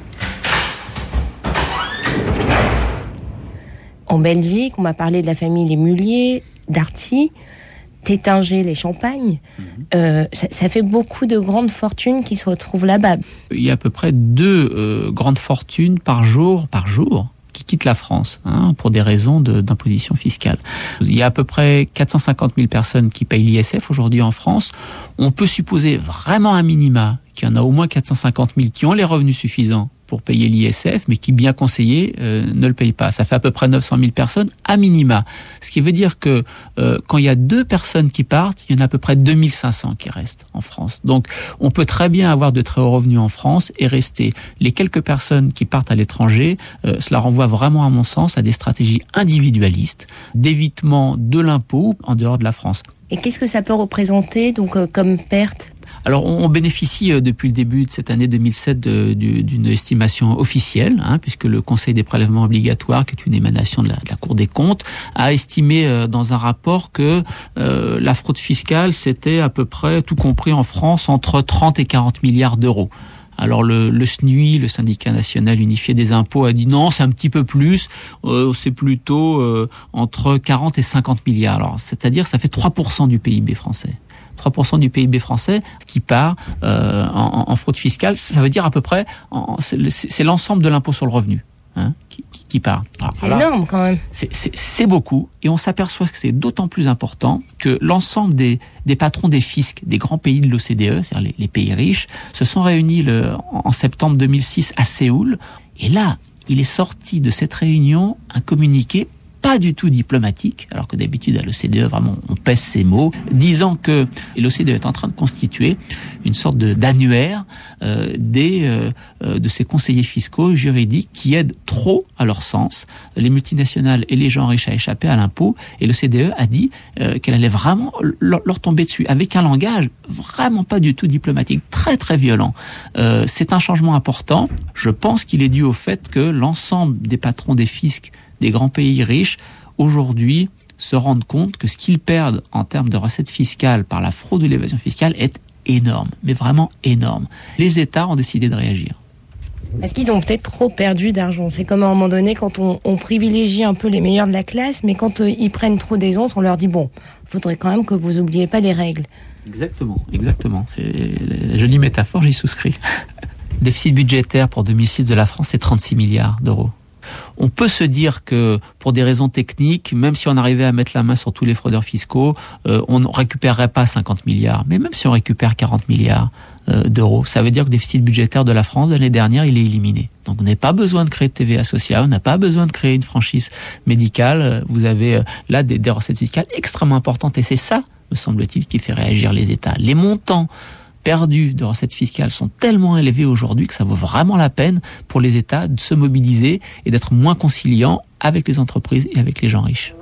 En Belgique, on m'a parlé de la famille Les Mulliers, Darty, Tétinger, les Champagnes. Mmh. Euh, ça, ça fait beaucoup de grandes fortunes qui se retrouvent là-bas.
Il y a à peu près deux euh, grandes fortunes par jour, par jour, qui quittent la France, hein, pour des raisons de, d'imposition fiscale. Il y a à peu près quatre cent cinquante mille personnes qui payent l'I S F aujourd'hui en France. On peut supposer vraiment un minima qu'il y en a au moins quatre cent cinquante mille qui ont les revenus suffisants pour payer l'I S F, mais qui, bien conseillés, euh, ne le payent pas. Ça fait à peu près neuf cent mille personnes à minima. Ce qui veut dire que euh, quand il y a deux personnes qui partent, il y en a à peu près deux mille cinq cents qui restent en France. Donc, on peut très bien avoir de très hauts revenus en France et rester. Les quelques personnes qui partent à l'étranger, euh, cela renvoie vraiment, à mon sens, à des stratégies individualistes, d'évitement de l'impôt en dehors de la France.
Et qu'est-ce que ça peut représenter donc euh, comme perte ?
Alors, on bénéficie euh, depuis le début de cette année deux mille sept de, de, d'une estimation officielle, hein, puisque le Conseil des prélèvements obligatoires, qui est une émanation de la, de la Cour des comptes, a estimé euh, dans un rapport que euh, la fraude fiscale, c'était à peu près, tout compris en France, entre trente et quarante milliards d'euros. Alors le, le S N U I, le Syndicat national unifié des impôts, a dit non, c'est un petit peu plus, euh, c'est plutôt euh, entre quarante et cinquante milliards. Alors, c'est-à-dire que ça fait trois pour cent du P I B français. trois pour cent du P I B français qui part euh, en, en fraude fiscale, ça veut dire à peu près, en, c'est, c'est l'ensemble de l'impôt sur le revenu, hein, qui, qui, qui part.
Alors, c'est là, énorme quand même.
C'est, c'est, c'est beaucoup, et on s'aperçoit que c'est d'autant plus important que l'ensemble des, des patrons des fiscs des grands pays de l'O C D E, c'est-à-dire les, les pays riches, se sont réunis le, en septembre deux mille six à Séoul, et là, il est sorti de cette réunion un communiqué pas du tout diplomatique, alors que d'habitude à l'O C D E, vraiment, on pèse ses mots, disant que l'O C D E est en train de constituer une sorte de, d'annuaire euh, des, euh, de ces conseillers fiscaux juridiques qui aident trop, à leur sens, les multinationales et les gens riches à échapper à l'impôt. Et l'O C D E a dit euh, qu'elle allait vraiment leur, leur tomber dessus, avec un langage vraiment pas du tout diplomatique, très très violent. Euh, c'est un changement important. Je pense qu'il est dû au fait que l'ensemble des patrons des fiscs des grands pays riches, aujourd'hui, se rendent compte que ce qu'ils perdent en termes de recettes fiscales par la fraude ou l'évasion fiscale est énorme, mais vraiment énorme. Les États ont décidé de réagir.
Est-ce qu'ils ont peut-être trop perdu d'argent ? C'est comme à un moment donné, quand on, on privilégie un peu les meilleurs de la classe, mais quand euh, ils prennent trop d'aisance, on leur dit, bon, il faudrait quand même que vous n'oubliez pas les règles.
Exactement, exactement. C'est la jolie métaphore, j'y souscris. Le déficit budgétaire pour deux mille six de la France, c'est trente-six milliards d'euros. On peut se dire que, pour des raisons techniques, même si on arrivait à mettre la main sur tous les fraudeurs fiscaux, euh, on ne récupérerait pas cinquante milliards. Mais même si on récupère quarante milliards euh, d'euros, ça veut dire que le déficit budgétaire de la France, l'année dernière, il est éliminé. Donc on n'a pas besoin de créer de T V A sociale, on n'a pas besoin de créer une franchise médicale. Vous avez euh, là des, des recettes fiscales extrêmement importantes. Et c'est ça, me semble-t-il, qui fait réagir les États. Les montants perdus de recettes fiscales sont tellement élevés aujourd'hui que ça vaut vraiment la peine pour les États de se mobiliser et d'être moins conciliants avec les entreprises et avec les gens riches.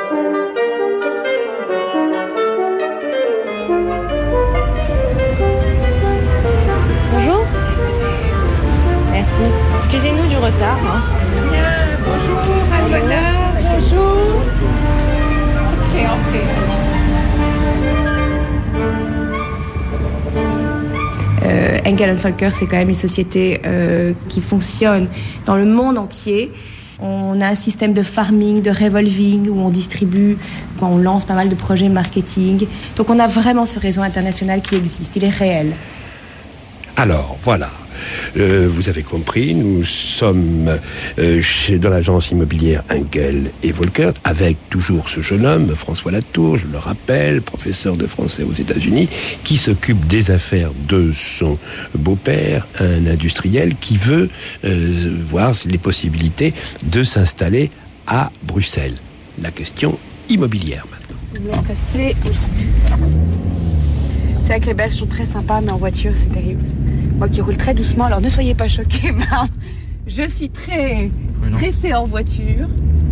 Bonjour. Merci. Excusez-nous du retard. Hein.
Bien, bonjour, Anne-Bonheur, bonjour. Entrez, entrez.
Euh, Henkel and Volker, c'est quand même une société euh, qui fonctionne dans le monde entier. On a un système de farming, de revolving, où on distribue, où on lance pas mal de projets marketing. Donc on a vraiment ce réseau international qui existe, il est réel.
Alors, voilà. Euh, vous avez compris, nous sommes euh, chez, dans l'agence immobilière Henkel et Volkert, avec toujours ce jeune homme, François Latour, je le rappelle, professeur de français aux États-Unis, qui s'occupe des affaires de son beau-père, un industriel qui veut euh, voir les possibilités de s'installer à Bruxelles. La question immobilière maintenant.
Je me laisse passer, oui. C'est vrai que les Belges sont très sympas, mais en voiture, c'est terrible. Moi qui roule très doucement, alors ne soyez pas choqués, mais je suis très stressée en voiture.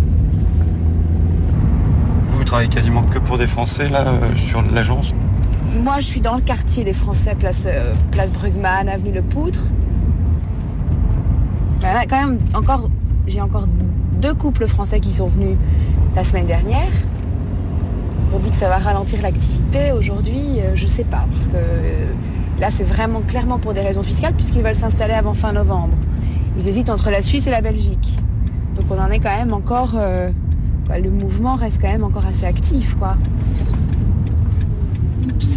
Vous travaillez quasiment que pour des Français, là, euh, sur l'agence?
Moi, je suis dans le quartier des Français, place, euh, place Brugman, avenue Le Poutre. Mais là, quand même, encore, j'ai encore deux couples français qui sont venus la semaine dernière. On dit que ça va ralentir l'activité. Aujourd'hui, euh, je sais pas, parce que... Euh, Là, c'est vraiment clairement pour des raisons fiscales, puisqu'ils veulent s'installer avant fin novembre. Ils hésitent entre la Suisse et la Belgique. Donc on en est quand même encore... Euh, bah, le mouvement reste quand même encore assez actif, quoi. Oups.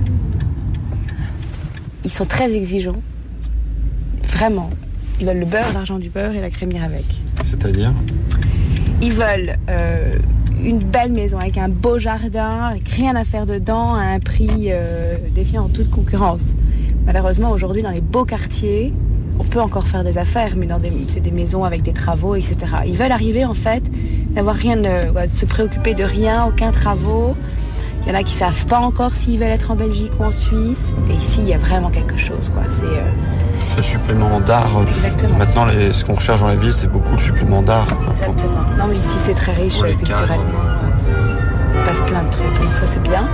Ils sont très exigeants. Vraiment. Ils veulent le beurre, l'argent du beurre et la crémière avec.
C'est-à-dire?
Ils veulent euh, une belle maison avec un beau jardin, avec rien à faire dedans, à un prix euh, défiant toute concurrence. Malheureusement, aujourd'hui, dans les beaux quartiers, on peut encore faire des affaires, mais dans des, c'est des maisons avec des travaux, et cetera. Ils veulent arriver, en fait, d'avoir rien, de, de se préoccuper de rien, aucun travaux. Il y en a qui savent pas encore s'ils veulent être en Belgique ou en Suisse. Et ici, il y a vraiment quelque chose, quoi. C'est, euh...
c'est le supplément d'art.
Exactement.
Maintenant, les, ce qu'on recherche dans la ville, c'est beaucoup le supplément d'art.
Exactement. Non, mais ici, c'est très riche euh, culturellement. Il se passe plein de trucs, donc ça, c'est bien.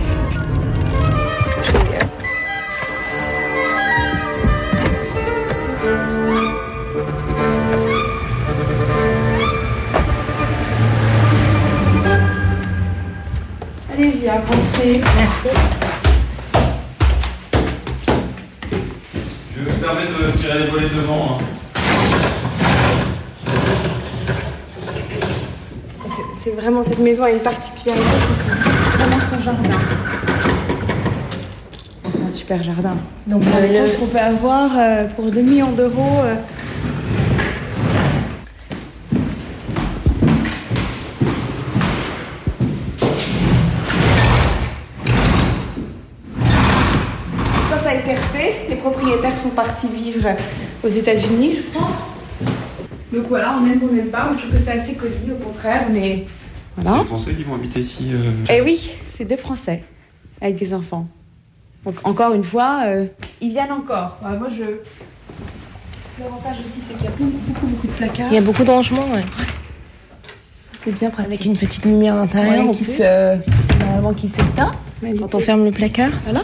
Allez-y, avancez. Merci.
Je vais me permettre de tirer les volets devant. Hein.
C'est, c'est vraiment, cette maison a une particularité, c'est vraiment son jardin. C'est un super jardin. Donc euh, le... ce qu'on peut avoir euh, pour deux millions d'euros. Euh, Les propriétaires sont partis vivre aux États-Unis, je crois. Donc voilà, on aime ou on n'aime pas. Je trouve que c'est assez cosy, au contraire. On est... Voilà.
C'est des Français qui vont habiter ici euh...
Eh oui, c'est deux Français avec des enfants. Donc encore une fois, euh, ils viennent encore. Ouais, moi, je... L'avantage aussi, c'est qu'il y a beaucoup, beaucoup, beaucoup de placards.
Il y a beaucoup de rangements, ouais.
C'est bien pratique.
Avec une petite lumière à l'intérieur,
ouais, qui se... normalement qui s'éteint.
Quand on ferme le placard.
Voilà.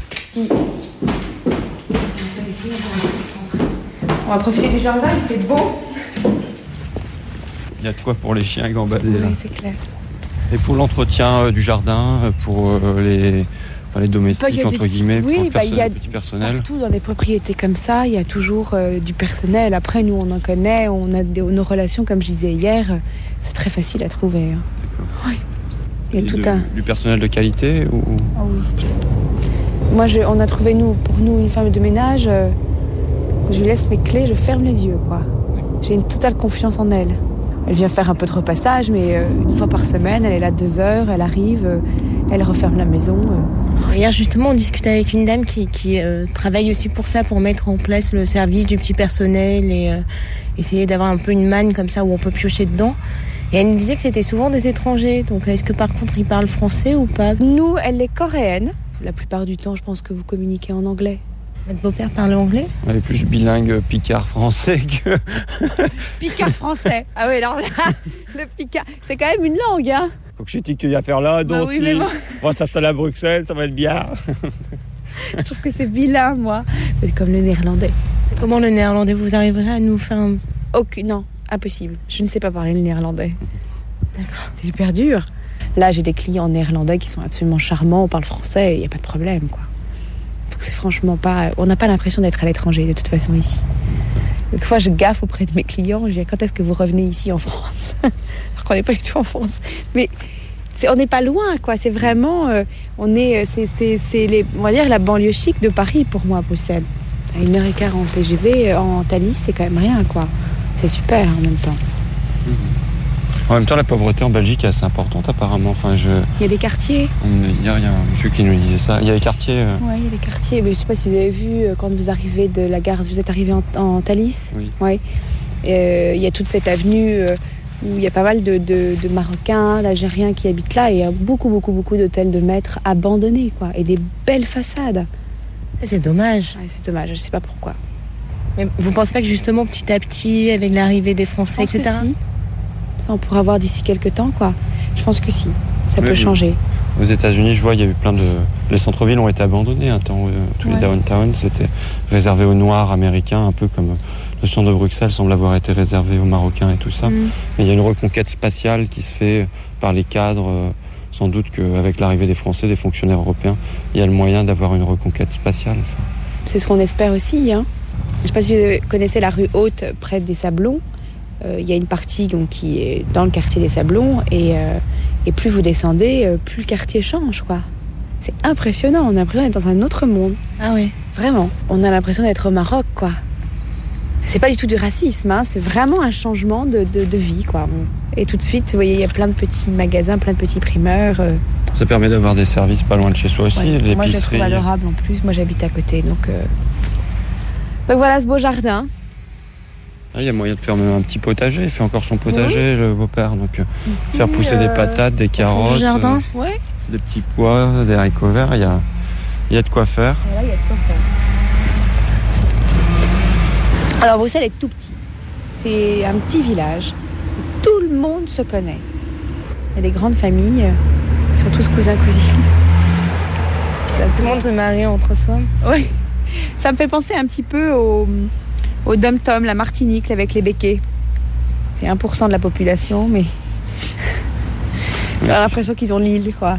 On va profiter du jardin, il fait beau.
Il y a de quoi pour les chiens gambader.
Oui,
là.
c'est clair.
Et pour l'entretien euh, du jardin, euh, pour euh, les, enfin, les domestiques, bah, entre guillemets,
oui,
pour le
bah,
perso-
y a
le petit personnel.
Partout dans des propriétés comme ça, il y a toujours euh, du personnel. Après, nous, on en connaît, on a des, nos relations, comme je disais hier, euh, c'est très facile à trouver. Hein.
D'accord.
Oui. Il y a
Et
tout
de,
un...
Du personnel de qualité ou...
Ah oui. Moi, je, on a trouvé, nous, pour nous, une femme de ménage. Euh, je lui laisse mes clés, je ferme les yeux, quoi. J'ai une totale confiance en elle. Elle vient faire un peu de repassage, mais euh, une fois par semaine, elle est là deux heures, elle arrive, euh, elle referme la maison. Euh.
Hier, justement, on discutait avec une dame qui, qui euh, travaille aussi pour ça, pour mettre en place le service du petit personnel et euh, essayer d'avoir un peu une manne comme ça où on peut piocher dedans. Et elle nous disait que c'était souvent des étrangers. Donc, est-ce que par contre, ils parlent français ou pas?
Nous, elle est coréenne. La plupart du temps, je pense que vous communiquez en anglais.
Votre beau-père parle anglais?
Elle est plus bilingue picard-français que...
Picard-français. Ah oui, alors là, le picard, c'est quand même une langue, hein.
Quand je dis qu'il y a à faire là, donc
bah oui, mais moi...
bon, ça s'installe à Bruxelles, ça va être bien.
Je trouve que c'est vilain, moi. C'est comme le néerlandais.
C'est comment le néerlandais? Vous arriverez à nous faire un...
Aucune, non, impossible. Je ne sais pas parler le néerlandais.
D'accord.
C'est hyper dur. Là, j'ai des clients néerlandais qui sont absolument charmants, on parle français, il n'y a pas de problème, quoi. Donc c'est franchement pas... On n'a pas l'impression d'être à l'étranger, de toute façon, ici. Des fois, je gaffe auprès de mes clients, je dis, quand est-ce que vous revenez ici, en France? Alors qu'on n'est pas du tout en France. Mais c'est, on n'est pas loin, quoi. C'est vraiment... Euh, on est... C'est, c'est, c'est les, on va dire la banlieue chic de Paris, pour moi, Bruxelles. À une heure et quart en T G V, en Thalys, c'est quand même rien, quoi. C'est super en même temps.
En même temps, la pauvreté en Belgique est assez importante apparemment. Enfin, je...
Il y a des quartiers.
Il y a rien, monsieur qui nous disait ça. Il y a des quartiers. Euh...
Oui, il y a des quartiers. Mais je ne sais pas si vous avez vu quand vous arrivez de la gare, vous êtes arrivé en, en Thalys.
Oui.
Ouais. Euh, il y a toute cette avenue euh, où il y a pas mal de, de, de Marocains, d'Algériens qui habitent là. Et il y a beaucoup, beaucoup, beaucoup d'hôtels de maîtres abandonnés, quoi. Et des belles façades.
C'est dommage.
Ouais, c'est dommage. Je ne sais pas pourquoi.
Mais vous ne pensez pas que justement, petit à petit, avec l'arrivée des Français, et cetera.
Si. On pourra voir d'ici quelques temps, quoi. Je pense que si, ça
oui,
peut changer.
Aux États-Unis, je vois, il y a eu plein de. Les centres-villes ont été abandonnés un temps. Euh, tous ouais. les downtown, c'était réservé aux Noirs américains, un peu comme le centre de Bruxelles semble avoir été réservé aux Marocains et tout ça. Mm. Mais il y a une reconquête spatiale qui se fait par les cadres. Euh, sans doute qu'avec l'arrivée des Français, des fonctionnaires européens, il y a le moyen d'avoir une reconquête spatiale. Enfin.
C'est ce qu'on espère aussi. Hein. Je ne sais pas si vous connaissez la rue Haute, près des Sablons. Il euh, y a une partie donc, qui est dans le quartier des Sablons et, euh, et plus vous descendez, euh, plus le quartier change, quoi. C'est impressionnant, on a l'impression d'être dans un autre monde.
Ah oui.
Vraiment. On a l'impression d'être au Maroc, quoi. C'est pas du tout du racisme, hein, c'est vraiment un changement de, de, de vie, quoi. Et tout de suite, vous voyez, il y a plein de petits magasins, plein de petits primeurs. Euh...
Ça permet d'avoir des services pas loin de chez soi aussi, ouais. l'épicerie.
Moi, je le trouve adorable en plus. Moi, j'habite à côté, donc... Euh... Donc voilà ce beau jardin.
Il y a moyen de faire même un petit potager. Il fait encore son potager, oui. le beau-père. Donc, euh, faire pousser euh, des patates, des carottes,
jardin.
Euh,
ouais.
des petits pois, des haricots verts. Il y a, il y a de quoi faire.
Voilà, il y a de quoi faire. Alors, Bruxelles est tout petit. C'est un petit village. Tout le monde se connaît. Il y a des grandes familles. Ils sont tous cousins-cousines.
Tout le monde se marie entre soi.
Oui. Ça me fait penser un petit peu au... au Dom-Tom, la Martinique, avec les béquets. C'est un pour cent de la population, mais j'ai l'impression qu'ils ont l'île, quoi.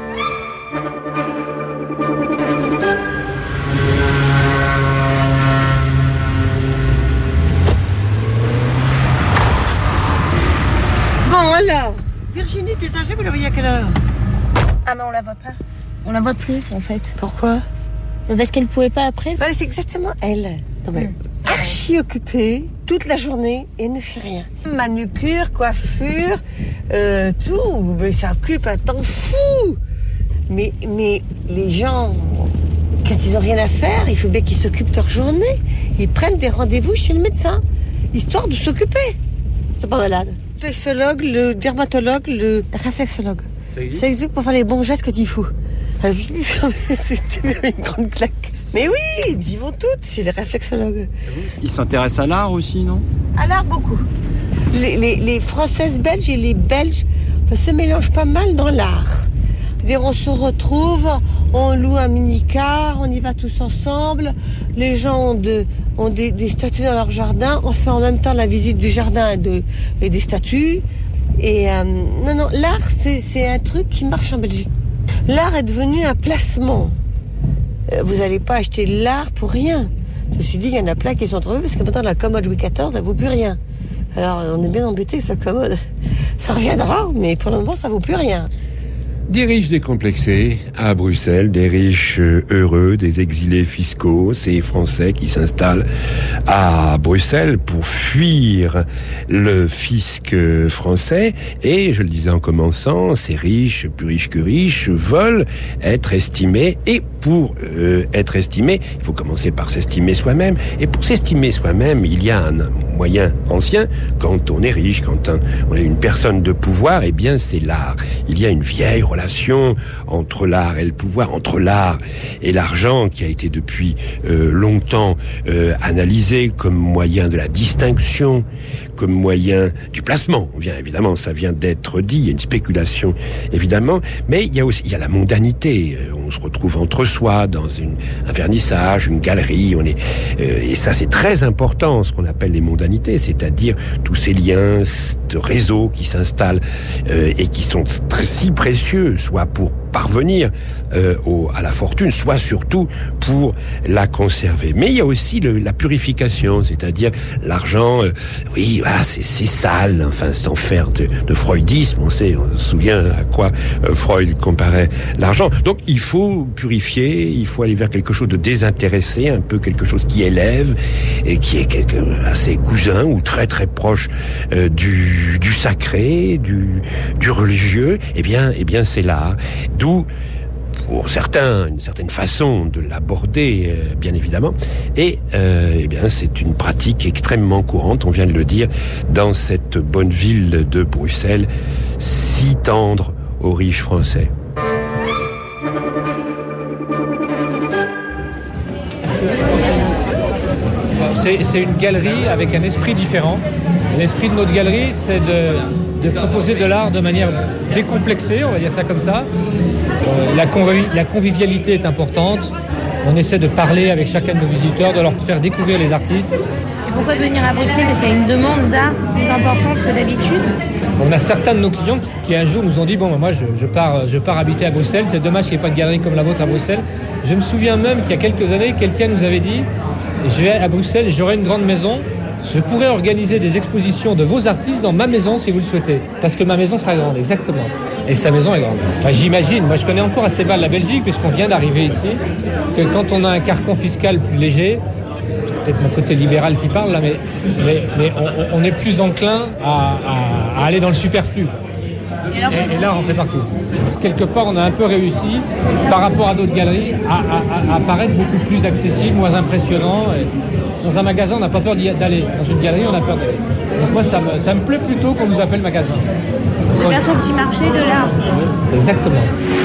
Bon, alors, Virginie détachée, vous la voyez à quelle heure?
Ah, mais on la voit pas. On la voit plus, en fait.
Pourquoi?
Parce qu'elle pouvait pas après.
Bah, c'est exactement elle. Non, mais... archi occupée toute la journée et ne fait rien. Manucure, coiffure, euh, tout, mais ça occupe un temps fou. Mais, mais les gens, quand ils ont rien à faire, il faut bien qu'ils s'occupent de leur journée. Ils prennent des rendez-vous chez le médecin, histoire de s'occuper. Ils sont pas malades. Le réflexologue, le dermatologue, le réflexologue. Ça existe, ça existe pour faire les bons gestes que tu fous. C'était une grande claque. Mais oui, ils y vont toutes chez les réflexologues.
Ils s'intéressent à l'art aussi, non?
À l'art, beaucoup. Les, les, les Françaises belges et les Belges enfin, se mélangent pas mal dans l'art. On se retrouve, on loue un mini-car, on y va tous ensemble. Les gens ont, de, ont des, des statues dans leur jardin. On fait en même temps la visite du jardin et, de, et des statues. Et euh, non, non, l'art, c'est, c'est un truc qui marche en Belgique. L'art est devenu un placement. Vous n'allez pas acheter l'art pour rien. Ceci dit, il y en a plein qui sont trouvés parce que maintenant la commode Louis quatorze, elle vaut plus rien. Alors on est bien embêté avec sa commode. Ça reviendra, mais pour le moment, ça vaut plus rien.
Des riches décomplexés à Bruxelles, des riches heureux, des exilés fiscaux, ces Français qui s'installent à Bruxelles pour fuir le fisc français. Et, je le disais en commençant, ces riches, plus riches que riches, veulent être estimés. Et pour euh, être estimés, il faut commencer par s'estimer soi-même. Et pour s'estimer soi-même, il y a un moyen ancien. Quand on est riche, quand un, on est une personne de pouvoir, eh bien c'est l'art. Il y a une vieille relation entre l'art et le pouvoir, entre l'art et l'argent, qui a été depuis euh, longtemps euh, analysé comme moyen de la distinction, comme moyen du placement. On vient évidemment, ça vient d'être dit, il y a une spéculation évidemment, mais il y a aussi il y a la mondanité. On se retrouve entre soi dans une, un vernissage, une galerie. On est euh, et ça c'est très important, ce qu'on appelle les mondanités, c'est-à-dire tous ces liens de réseau qui s'installent euh, et qui sont très, si précieux, soit pour parvenir euh, au, à la fortune, soit surtout pour la conserver. Mais il y a aussi le, la purification, c'est-à-dire l'argent, euh, oui, ah, c'est, c'est sale, enfin, sans faire de, de freudisme, on sait, on se souvient à quoi euh, Freud comparait l'argent. Donc il faut purifier, il faut aller vers quelque chose de désintéressé, un peu quelque chose qui élève et qui est quelque, assez cousin ou très très proche euh, du, du sacré, du, du religieux. Eh bien, eh bien, c'est l'art. D'où, pour certains, une certaine façon de l'aborder, euh, bien évidemment. Et euh, eh bien, c'est une pratique extrêmement courante, on vient de le dire, dans cette bonne ville de Bruxelles, si tendre aux riches Français.
C'est, c'est une galerie avec un esprit différent. L'esprit de notre galerie, c'est de, de proposer de l'art de manière décomplexée, on va dire ça comme ça. Euh, la, convivi- la convivialité est importante. On essaie de parler avec chacun de nos visiteurs, de leur faire découvrir les artistes.
Et pourquoi venir à Bruxelles? Parce qu'il y a une demande d'art plus importante que d'habitude.
On a certains de nos clients qui, qui un jour nous ont dit « Bon, ben moi, je, je, pars, je pars habiter à Bruxelles. C'est dommage qu'il n'y ait pas de galerie comme la vôtre à Bruxelles. » Je me souviens même qu'il y a quelques années, quelqu'un nous avait dit « Je vais à Bruxelles, j'aurai une grande maison. Je pourrais organiser des expositions de vos artistes dans ma maison si vous le souhaitez. Parce que ma maison sera grande, exactement. » Et sa maison est grande. Enfin, j'imagine, moi je connais encore assez mal la Belgique puisqu'on vient d'arriver ici, que quand on a un carcan fiscal plus léger, c'est peut-être mon côté libéral qui parle là, mais, mais, mais on, on est plus enclin à, à, à aller dans le superflu. Et, et, et là, on fait partie. Quelque part, on a un peu réussi, par rapport à d'autres galeries, à, à, à, à paraître beaucoup plus accessible, moins impressionnant. Et dans un magasin, on n'a pas peur d'y d'aller. Dans une galerie, on a peur d'aller. Donc moi, ça me, ça me plaît plutôt qu'on nous appelle magasin.
C'est vers son petit marché de l'art.
Exactement.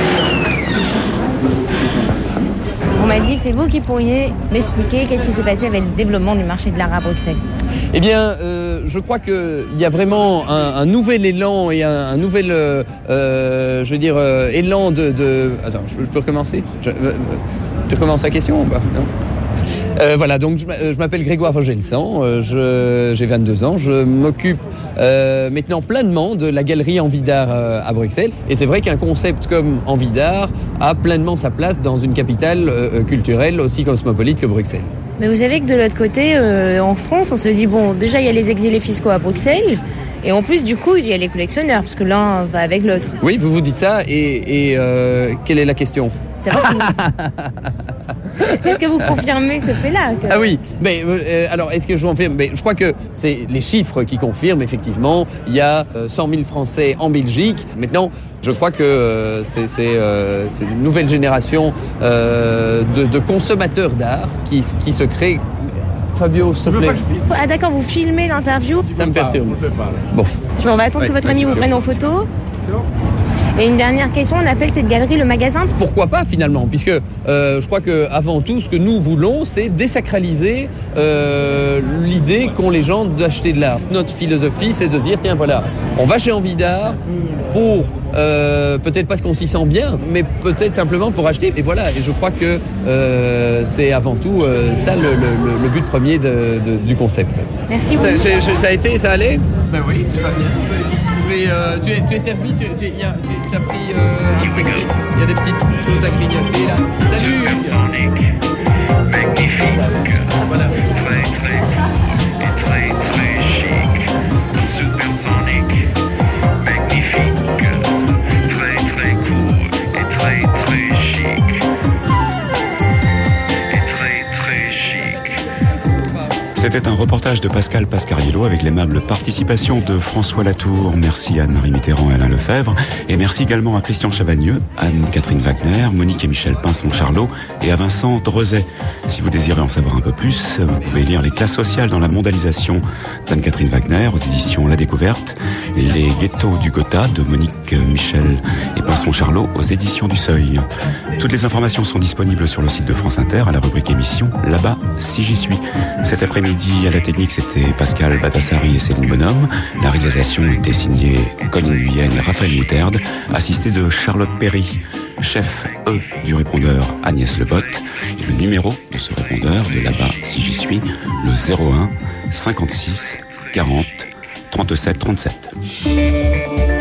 On m'a dit que c'est vous qui pourriez m'expliquer qu'est-ce qui s'est passé avec le développement du marché de l'art à Bruxelles.
Eh bien, euh, je crois qu'il y a vraiment un, un nouvel élan et un, un nouvel, euh, euh, je veux dire, euh, élan de, de... Attends, je peux, je peux recommencer je, euh, Tu recommences la question ou pas? Non. Euh, voilà, donc je, je m'appelle Grégoire Vogelsan, euh, je, j'ai vingt-deux ans, je m'occupe euh, maintenant pleinement de la galerie Envie d'Art euh, à Bruxelles. Et c'est vrai qu'un concept comme Envie d'Art a pleinement sa place dans une capitale euh, culturelle aussi cosmopolite que Bruxelles.
Mais vous savez que de l'autre côté, euh, en France, on se dit, bon, déjà il y a les exilés fiscaux à Bruxelles, et en plus du coup il y a les collectionneurs, parce que l'un va avec l'autre.
Oui, vous vous dites ça, et, et euh, quelle est la question?
C'est parce que vous... Est-ce que vous confirmez ce fait-là que...
Ah oui, mais euh, alors est-ce que je confirme? Mais je crois que c'est les chiffres qui confirment effectivement. Il y a euh, cent mille Français en Belgique. Maintenant, je crois que euh, c'est, c'est, euh, c'est une nouvelle génération euh, de, de consommateurs d'art qui, qui se crée. Fabio, s'il te plaît.
Ah d'accord, vous filmez l'interview?
Ça me perturbe. Bon.
On va attendre ouais, que votre ami vous prenne en photo. Et une dernière question, on appelle cette galerie le magasin?
Pourquoi pas finalement, puisque euh, je crois qu'avant tout, ce que nous voulons, c'est désacraliser euh, l'idée qu'ont les gens d'acheter de l'art. Notre philosophie, c'est de se dire, tiens voilà, on va chez Envie d'Art pour, euh, peut-être parce qu'on s'y sent bien, mais peut-être simplement pour acheter. Et voilà, et je crois que euh, c'est avant tout euh, ça le, le, le but premier de, de, du concept.
Merci beaucoup.
Ça, c'est, ça a été, ça allait? Ben oui, tu vas bien. Euh, tu, es, tu es servi, tu, tu, y a, tu as pris euh, un petit, il y a des petites choses à grignoter là. Salut. Magnifique. Voilà. Très très et très très chic. Supersonic. Magnifique. Très très court et très très chic. Et très très chic.
C'était un reportage de Pascal Pascariello avec l'aimable participation de François Latour. Merci à Anne-Marie Mitterrand et Alain Lefebvre. Et merci également à Christian Chavagneux, Anne-Catherine Wagner, Monique et Michel Pinson-Charlot et à Vincent Drezet. Si vous désirez en savoir un peu plus, vous pouvez lire Les classes sociales dans la mondialisation d'Anne-Catherine Wagner aux éditions La Découverte, Les ghettos du Gotha de Monique, Michel et Pinson-Charlot aux éditions du Seuil. Toutes les informations sont disponibles sur le site de France Inter à la rubrique émission Là-bas si j'y suis. Cet après-midi à la technique, c'était Pascal Batassari et Céline Bonhomme. La réalisation était signée Colin Guyenne et Raphaël Moutarde, assisté de Charlotte Perry. Chef E du répondeur Agnès Lebotte. Et le numéro de ce répondeur de Là-bas si j'y suis, le zéro un cinquante-six quarante trente-sept trente-sept.